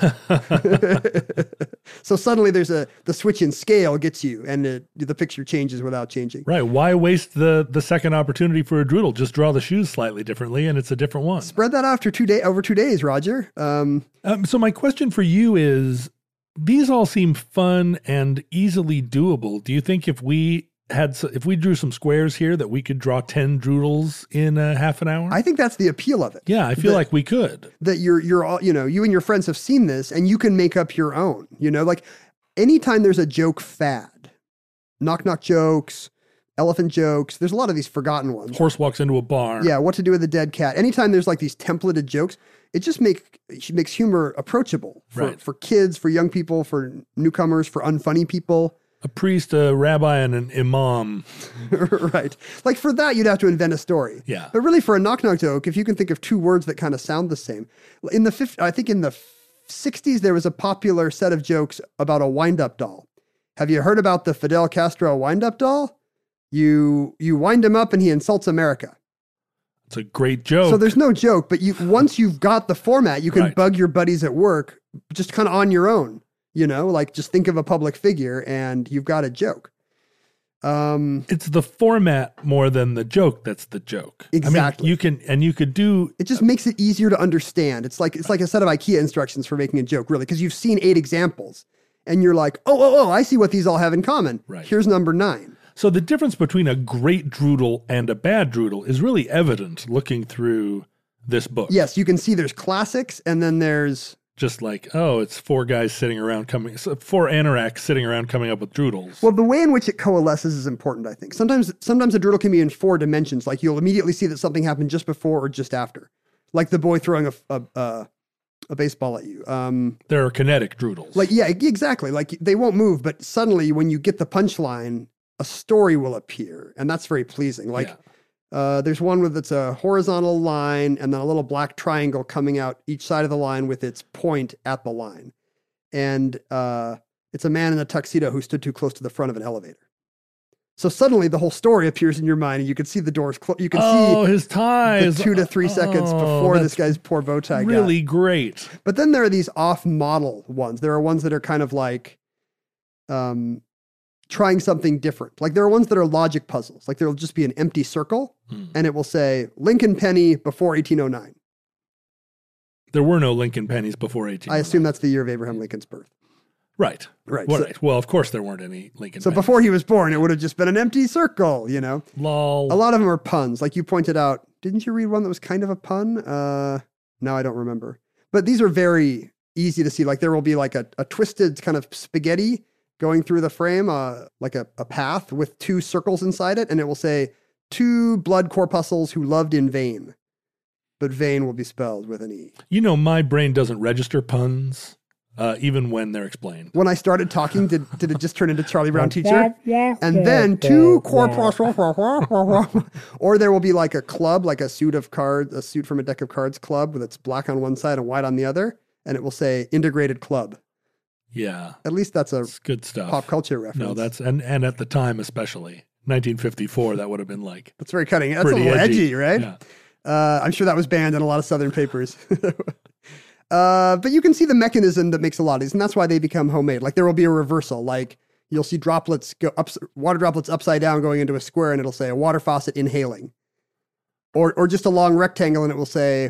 So suddenly there's a the switch in scale gets you, and it, the picture changes without changing. Right. Why waste the the second opportunity for a droodle? Just draw the shoes slightly differently, and it's a different one. Spread that after two day over two days, Roger. Um, um, so my question for you is: these all seem fun and easily doable. Do you think if we had if we drew some squares here that we could draw ten droodles in a half an hour? I think that's the appeal of it. Yeah, I feel that, like we could. That you're you're all, you know, you and your friends have seen this and you can make up your own. You know, like anytime there's a joke fad, knock knock jokes, elephant jokes, there's a lot of these forgotten ones. Horse walks into a barn. Yeah, what to do with a dead cat. Anytime there's like these templated jokes, it just make it makes humor approachable for, right. for kids, for young people, for newcomers, for unfunny people. A priest, a rabbi, and an imam. Right. Like for that, you'd have to invent a story. Yeah. But really for a knock-knock joke, if you can think of two words that kind of sound the same. In the fifth, I think in the sixties, there was a popular set of jokes about a wind-up doll. Have you heard about the Fidel Castro wind-up doll? You you wind him up and he insults America. It's a great joke. So there's no joke, but you once you've got the format, you can Right. bug your buddies at work just kind of on your own. You know, like just think of a public figure and you've got a joke. Um, it's the format more than the joke that's the joke. Exactly. I mean, you can, and you could do... It just makes it easier to understand. It's like it's like a set of IKEA instructions for making a joke, really, because you've seen eight examples and you're like, oh, oh, oh, I see what these all have in common. Right. Here's number nine. So the difference between a great droodle and a bad droodle is really evident looking through this book. Yes, you can see there's classics and then there's... Just like, oh, it's four guys sitting around coming, four anoraks sitting around coming up with droodles. Well, the way in which it coalesces is important, I think. Sometimes sometimes a droodle can be in four dimensions. Like you'll immediately see that something happened just before or just after. Like the boy throwing a, a, a, a baseball at you. Um, there are kinetic droodles. Like, yeah, exactly. Like they won't move, but suddenly when you get the punchline, a story will appear. And that's very pleasing. Like, Yeah. Uh, there's one with it's a horizontal line and then a little black triangle coming out each side of the line with its point at the line. And uh, it's a man in a tuxedo who stood too close to the front of an elevator. So suddenly the whole story appears in your mind and you can see the doors close. You can oh, see his ties. the two to three seconds Oh, before this that's guy's poor bow tie Really got. great. But then there are these off-model ones. There are ones that are kind of like... Um, trying something different. Like there are ones that are logic puzzles. Like there will just be an empty circle Hmm. and it will say Lincoln penny before eighteen oh nine. There were no Lincoln pennies before eighteen oh nine. I assume that's the year of Abraham Lincoln's birth. Right. Right. Well, So, right. Well, of course there weren't any Lincoln so pennies. before he was born, it would have just been an empty circle, you know? Lol. A lot of them are puns. Like you pointed out, didn't you read one that was kind of a pun? Uh, no, I don't remember. But these are very easy to see. Like there will be like a, a twisted kind of spaghetti going through the frame, uh, like a, a path with two circles inside it. And it will say, two blood corpuscles who loved in vain. But vain will be spelled with an E. You know, my brain doesn't register puns, uh, even when they're explained. When I started talking, did, did it just turn into Charlie Brown Teacher? And then two corpuscles, or there will be like a club, like a suit of cards, a suit from a deck of cards club with its black on one side and white on the other. And it will say integrated club. Yeah. At least that's a It's good stuff. pop culture reference. No, that's, and, and at the time especially, nineteen fifty-four, that would have been like That's very cutting. That's a pretty little edgy, edgy, right? yeah. Uh, I'm sure that was banned in a lot of Southern papers. uh, but you can see the mechanism that makes a lot of these, and that's why they become homemade. Like there will be a reversal. Like you'll see droplets go up, water droplets upside down going into a square, and it'll say a water faucet inhaling, or or just a long rectangle, and it will say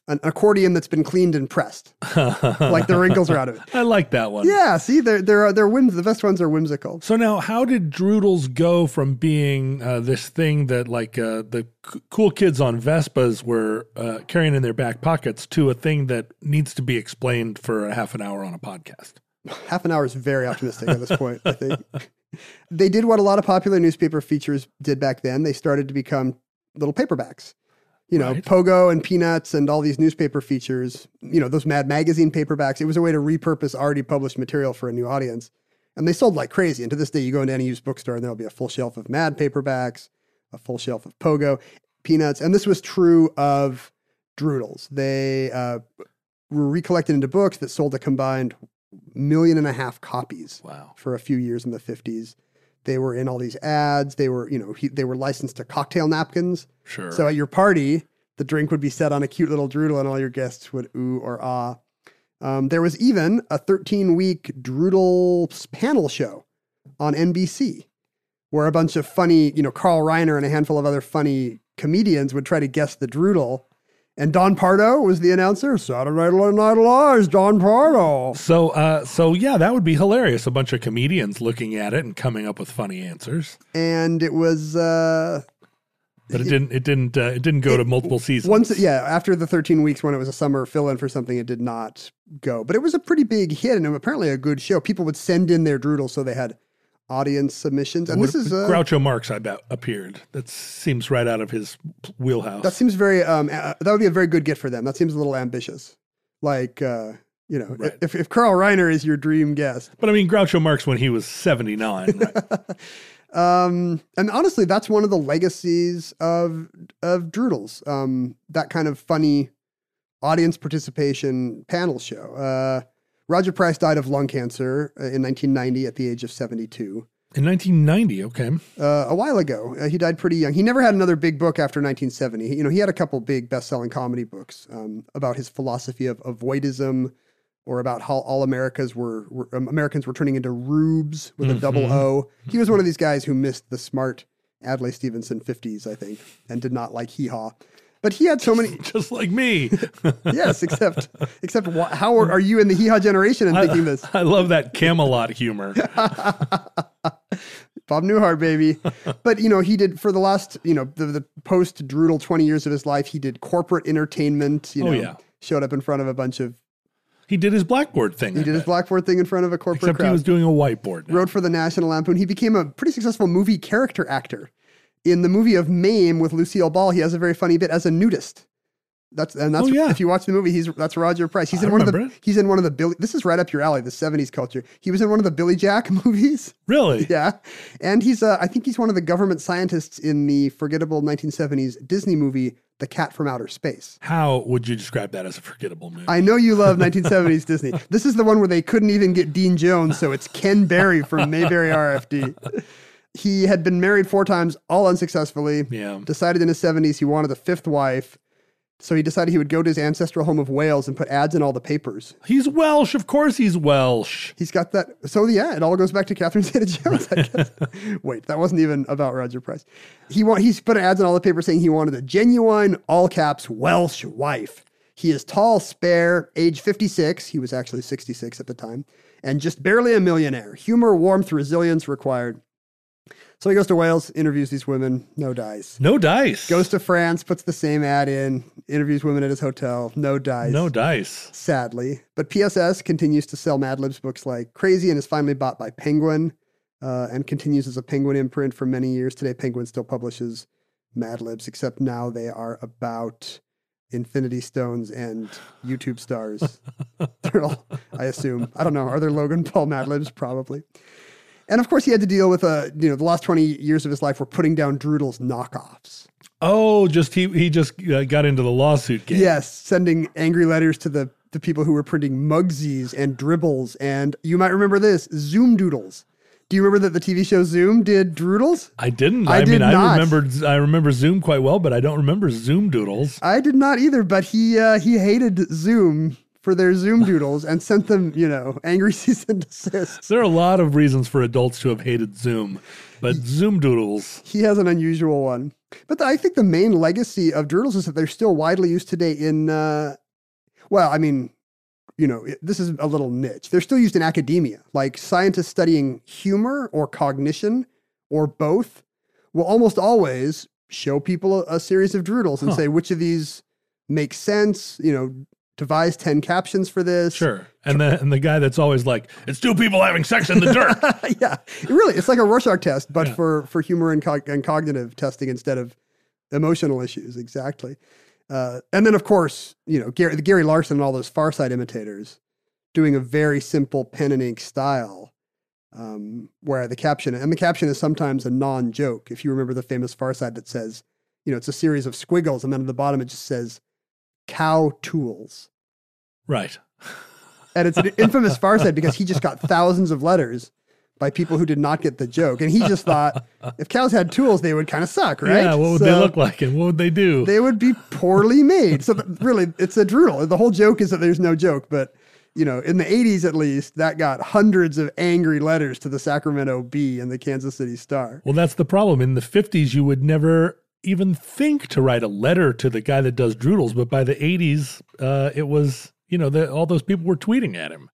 an accordion that's been cleaned and pressed. Like the wrinkles are out of it. I like that one. Yeah, see, they're, they're, they're whims. The best ones are whimsical. So now, how did Droodles go from being uh, this thing that like uh, the c- cool kids on Vespas were uh, carrying in their back pockets to a thing that needs to be explained for a half an hour on a podcast? Half an hour is very optimistic at this point, I think. They did what a lot of popular newspaper features did back then. They started to become little paperbacks. You know, Right. Pogo and Peanuts and all these newspaper features, you know, those Mad Magazine paperbacks. It was a way to repurpose already published material for a new audience. And they sold like crazy. And to this day, you go into any used bookstore and there'll be a full shelf of Mad paperbacks, a full shelf of Pogo, Peanuts. And this was true of Droodles. They uh, were recollected into books that sold a combined million and a half copies Wow. for a few years in the fifties. They were in all these ads. They were, you know, he, they were licensed to cocktail napkins. Sure. So at your party, the drink would be set on a cute little Droodle and all your guests would ooh or ah. Um, there was even a thirteen-week Droodle panel show on N B C where a bunch of funny, you know, Carl Reiner and a handful of other funny comedians would try to guess the Droodle. And Don Pardo was the announcer. Saturday Night Live, Don Pardo. So, uh, so yeah, that would be hilarious. A bunch of comedians looking at it and coming up with funny answers. And it was... Uh, But it didn't. It didn't. Uh, it didn't go to multiple seasons. Once, yeah, after the thirteen weeks when it was a summer fill-in for something, it did not go. But it was a pretty big hit and apparently a good show. People would send in their Droodles so they had audience submissions. And What- this is... Uh, Groucho Marx, I bet, appeared. That seems right out of his wheelhouse. that seems very... Um, uh, that would be a very good get for them. That seems a little ambitious. Like, uh, you know, Right. if, if Carl Reiner is your dream guest. but I mean, Groucho Marx when he was seventy-nine. Right? Um, and honestly, that's one of the legacies of of Droodles. Um, that kind of funny audience participation panel show. Uh, Roger Price died of lung cancer uh, in nineteen ninety at the age of seventy-two. In nineteen ninety, okay. Uh, a while ago, uh, he died pretty young. He never had another big book after nineteen seventy. He, you know, he had a couple big best-selling comedy books um, about his philosophy of avoidism, or about how all Americas were, were um, Americans were turning into rubes with a double O. He was one of these guys who missed the smart Adlai Stevenson fifties, I think, and did not like hee haw. But he had so many. Just like me. Yes, except except wh- how are, are you in the hee haw generation and thinking this? I love that Camelot humor. Bob Newhart, baby. But, you know, he did for the last, you know, the, the post Droodle twenty years of his life, he did corporate entertainment, you know, Oh, yeah. showed up in front of a bunch of, He did his blackboard thing. he I did his bet. blackboard thing in front of a corporate Except crowd. he was doing a whiteboard. now. Wrote for the National Lampoon. He became a pretty successful movie character actor. In the movie of Mame with Lucille Ball, he has a very funny bit as a nudist. That's and that's Oh, yeah. if you watch the movie, he's that's Roger Price. He's I in one of the remember it. he's in one of the Billy. This is right up your alley, the seventies culture. He was in one of the Billy Jack movies. Really? Yeah, and he's uh, I think he's one of the government scientists in the forgettable nineteen seventies Disney movie The Cat from Outer Space. How would you describe that as a forgettable movie? I know you love nineteen seventies Disney. This is the one where they couldn't even get Dean Jones, so it's Ken Berry from Mayberry R F D. He had been married four times, all unsuccessfully. Yeah. Decided in his seventies he wanted a fifth wife. So he decided he would go to his ancestral home of Wales and put ads in all the papers. He's Welsh. Of course he's Welsh. He's got that. So yeah, it all goes back to Catherine Zeta-Jones, I guess. Wait, that wasn't even about Roger Price. He want, he's put ads in all the papers saying he wanted a genuine, all caps, Welsh wife. He is tall, spare, age fifty-six. He was actually sixty-six at the time. And just barely a millionaire. Humor, warmth, resilience required. So he goes to Wales, interviews these women, no dice. No dice. Goes to France, puts the same ad in, interviews women at his hotel, no dice. No dice. Sadly. But P S S continues to sell Mad Libs books like crazy and is finally bought by Penguin uh, and continues as a Penguin imprint for many years. Today, Penguin still publishes Mad Libs, except now they are about Infinity Stones and YouTube stars. They're all, I assume. I don't know. Are there Logan Paul Mad Libs? Probably. And of course, he had to deal with, uh, you know, the last twenty years of his life were putting down Droodle's knockoffs. Oh, just he he just uh, got into the lawsuit game. Yes, sending angry letters to the, the people who were printing Mugsies and Dribbles. And you might remember this, Zoom Doodles. Do you remember that the T V show Zoom did Droodles? I didn't. I I, did mean, not. I remembered. I remember Zoom quite well, but I don't remember Zoom Doodles. I did not either, but he uh, he hated Zoom for their Zoom Doodles and sent them, you know, angry cease and desist. There are a lot of reasons for adults to have hated Zoom, but Zoom Doodles. He has an unusual one. But the, I think the main legacy of Droodles is that they're still widely used today in, uh, well, I mean, you know, it, this is a little niche. They're still used in academia, like scientists studying humor or cognition or both will almost always show people a, a series of Droodles and Huh. say which of these makes sense, you know, devise ten captions for this. Sure. And the, and the guy that's always like, it's two people having sex in the dirt. Yeah, it really, it's like a Rorschach test, but Yeah. for, for humor and, cog- and cognitive testing instead of emotional issues. Exactly. Uh, and then, of course, you know, Gary, Gary Larson and all those Far Side imitators doing a very simple pen and ink style, um, where the caption, and the caption is sometimes a non-joke. If you remember the famous Far Side that says, you know, it's a series of squiggles, and then at the bottom it just says, cow tools. Right. And it's an infamous Far Side because he just got thousands of letters by people who did not get the joke. And he just thought if cows had tools, they would kind of suck, right? Yeah, what would So they look like and what would they do? They would be poorly made. So that, really, it's a droodle. The whole joke is that there's no joke. But, you know, in the eighties at least, that got hundreds of angry letters to the Sacramento Bee and the Kansas City Star. Well, that's the problem. In the fifties, you would never even think to write a letter to the guy that does Droodles. But by the eighties, uh, it was, you know, the, all those people were tweeting at him.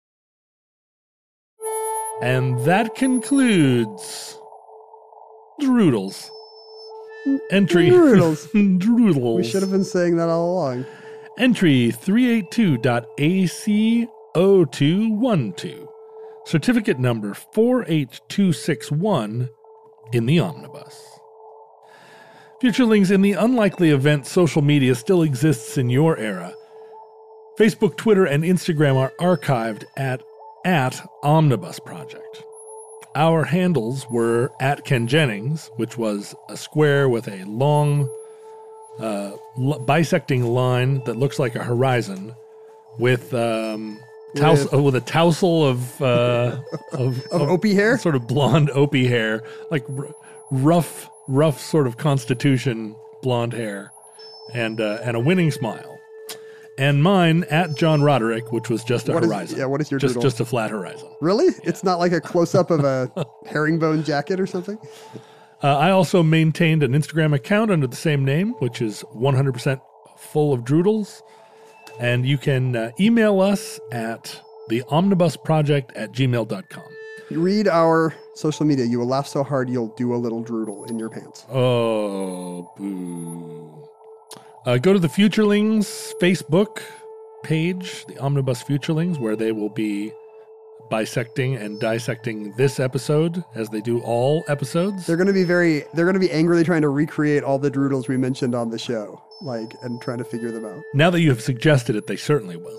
And that concludes Droodles. Entry. Droodles. Droodles. We should have been saying that all along. Entry three eighty-two dot A C zero two one two. Certificate number four eight two six one in the omnibus. Futurelings, in the unlikely event social media still exists in your era, Facebook, Twitter, and Instagram are archived at at Omnibus Project. Our handles were at Ken Jennings, which was a square with a long uh, l- bisecting line that looks like a horizon, with um, tous- With- uh, with a tousle of uh, of, Of Opie hair? sort of blonde Opie hair, like r- rough, rough sort of Constitution blonde hair, and uh, and a winning smile. And mine at John Roderick, which was just a What is- horizon. yeah, what is your just doodle? just a flat horizon. Really? It's not like a close-up of a herringbone jacket or something? Uh, I also maintained an Instagram account under the same name, which is one hundred percent full of droodles. And you can uh, email us at the omnibus project at gmail dot com. You read our social media. You will laugh so hard you'll do a little droodle in your pants. Oh, boo. Uh, go to the Futurelings Facebook page, the Omnibus Futurelings, where they will be bisecting and dissecting this episode as they do all episodes. They're going to be very, they're going to be angrily trying to recreate all the droodles we mentioned on the show, like, and trying to figure them out. Now that you have suggested it, they certainly will.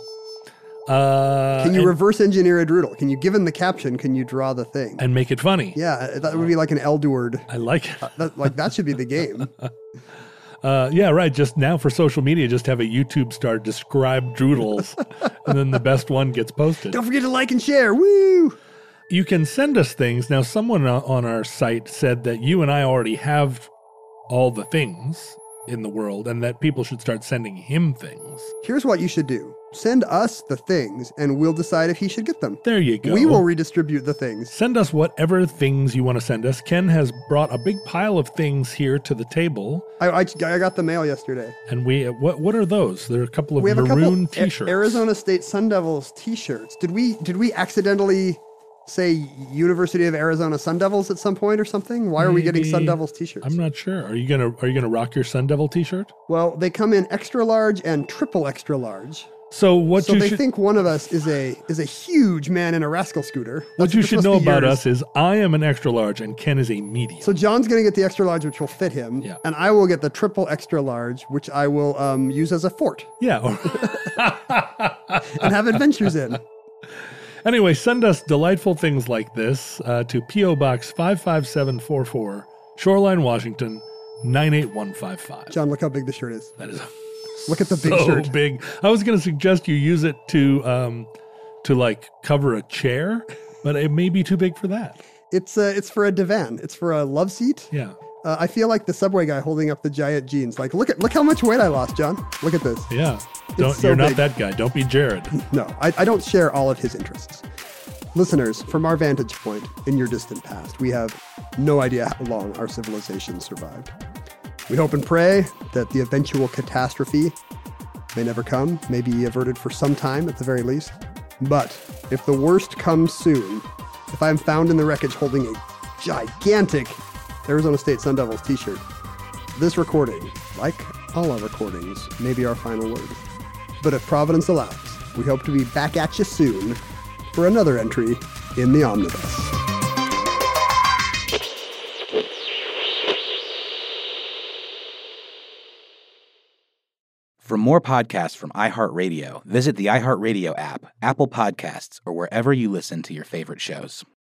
Uh, Can you and, reverse engineer a droodle? Can you, given the caption, can you draw the thing? and make it funny? Yeah, that would be like an Eldward. I like it. That, like, that should be the game. Uh, yeah, right. Just now for social media, just have a YouTube star describe droodles, and then the best one gets posted. Don't forget to like and share. Woo! You can send us things. Now, someone on our site said that you and I already have all the things in the world and that people should start sending him things. Here's what you should do. Send us the things, and we'll decide if he should get them. There you go. We will redistribute the things. Send us whatever things you want to send us. Ken has brought a big pile of things here to the table, I, I, I got the mail yesterday. and we what what are those? There are a couple of We have a maroon couple A- T-shirts. Arizona State Sun Devils T-shirts. Did we did we accidentally say University of Arizona Sun Devils at some point or something? Why are we getting Sun Maybe. Devils T-shirts? I'm not sure. Are you gonna Are you gonna rock your Sun Devil T-shirt? Well, they come in extra large and triple extra large. So what so you they should think one of us is a is a huge man in a rascal scooter. what That's- you that's should supposed know to be about yours. us is I am an extra large and Ken is a medium. So John's going to get the extra large, which will fit him, Yeah. and I will get the triple extra large, which I will um, use as a fort yeah. or- and have adventures in. Anyway, send us delightful things like this uh, to P O Box five five seven four four, Shoreline, Washington nine eight one five five. John, look how big the shirt is. That is Look at the big so shirt. big. I was going to suggest you use it to um, to like cover a chair, but it may be too big for that. It's uh, it's for a divan. It's for a love seat. Yeah. Uh, I feel like the Subway guy holding up the giant jeans. Like, look at look how much weight I lost, John. Look at this. Yeah. Don't so you're not big. that guy. Don't be Jared. No, I, I don't share all of his interests. Listeners, from our vantage point in your distant past, we have no idea how long our civilization survived. We hope and pray that the eventual catastrophe may never come, may be averted for some time at the very least. But if the worst comes soon, if I am found in the wreckage holding a gigantic Arizona State Sun Devils t-shirt, this recording, like all our recordings, may be our final word. But if Providence allows, we hope to be back at you soon for another entry in the Omnibus. For more podcasts from iHeartRadio, visit the iHeartRadio app, Apple Podcasts, or wherever you listen to your favorite shows.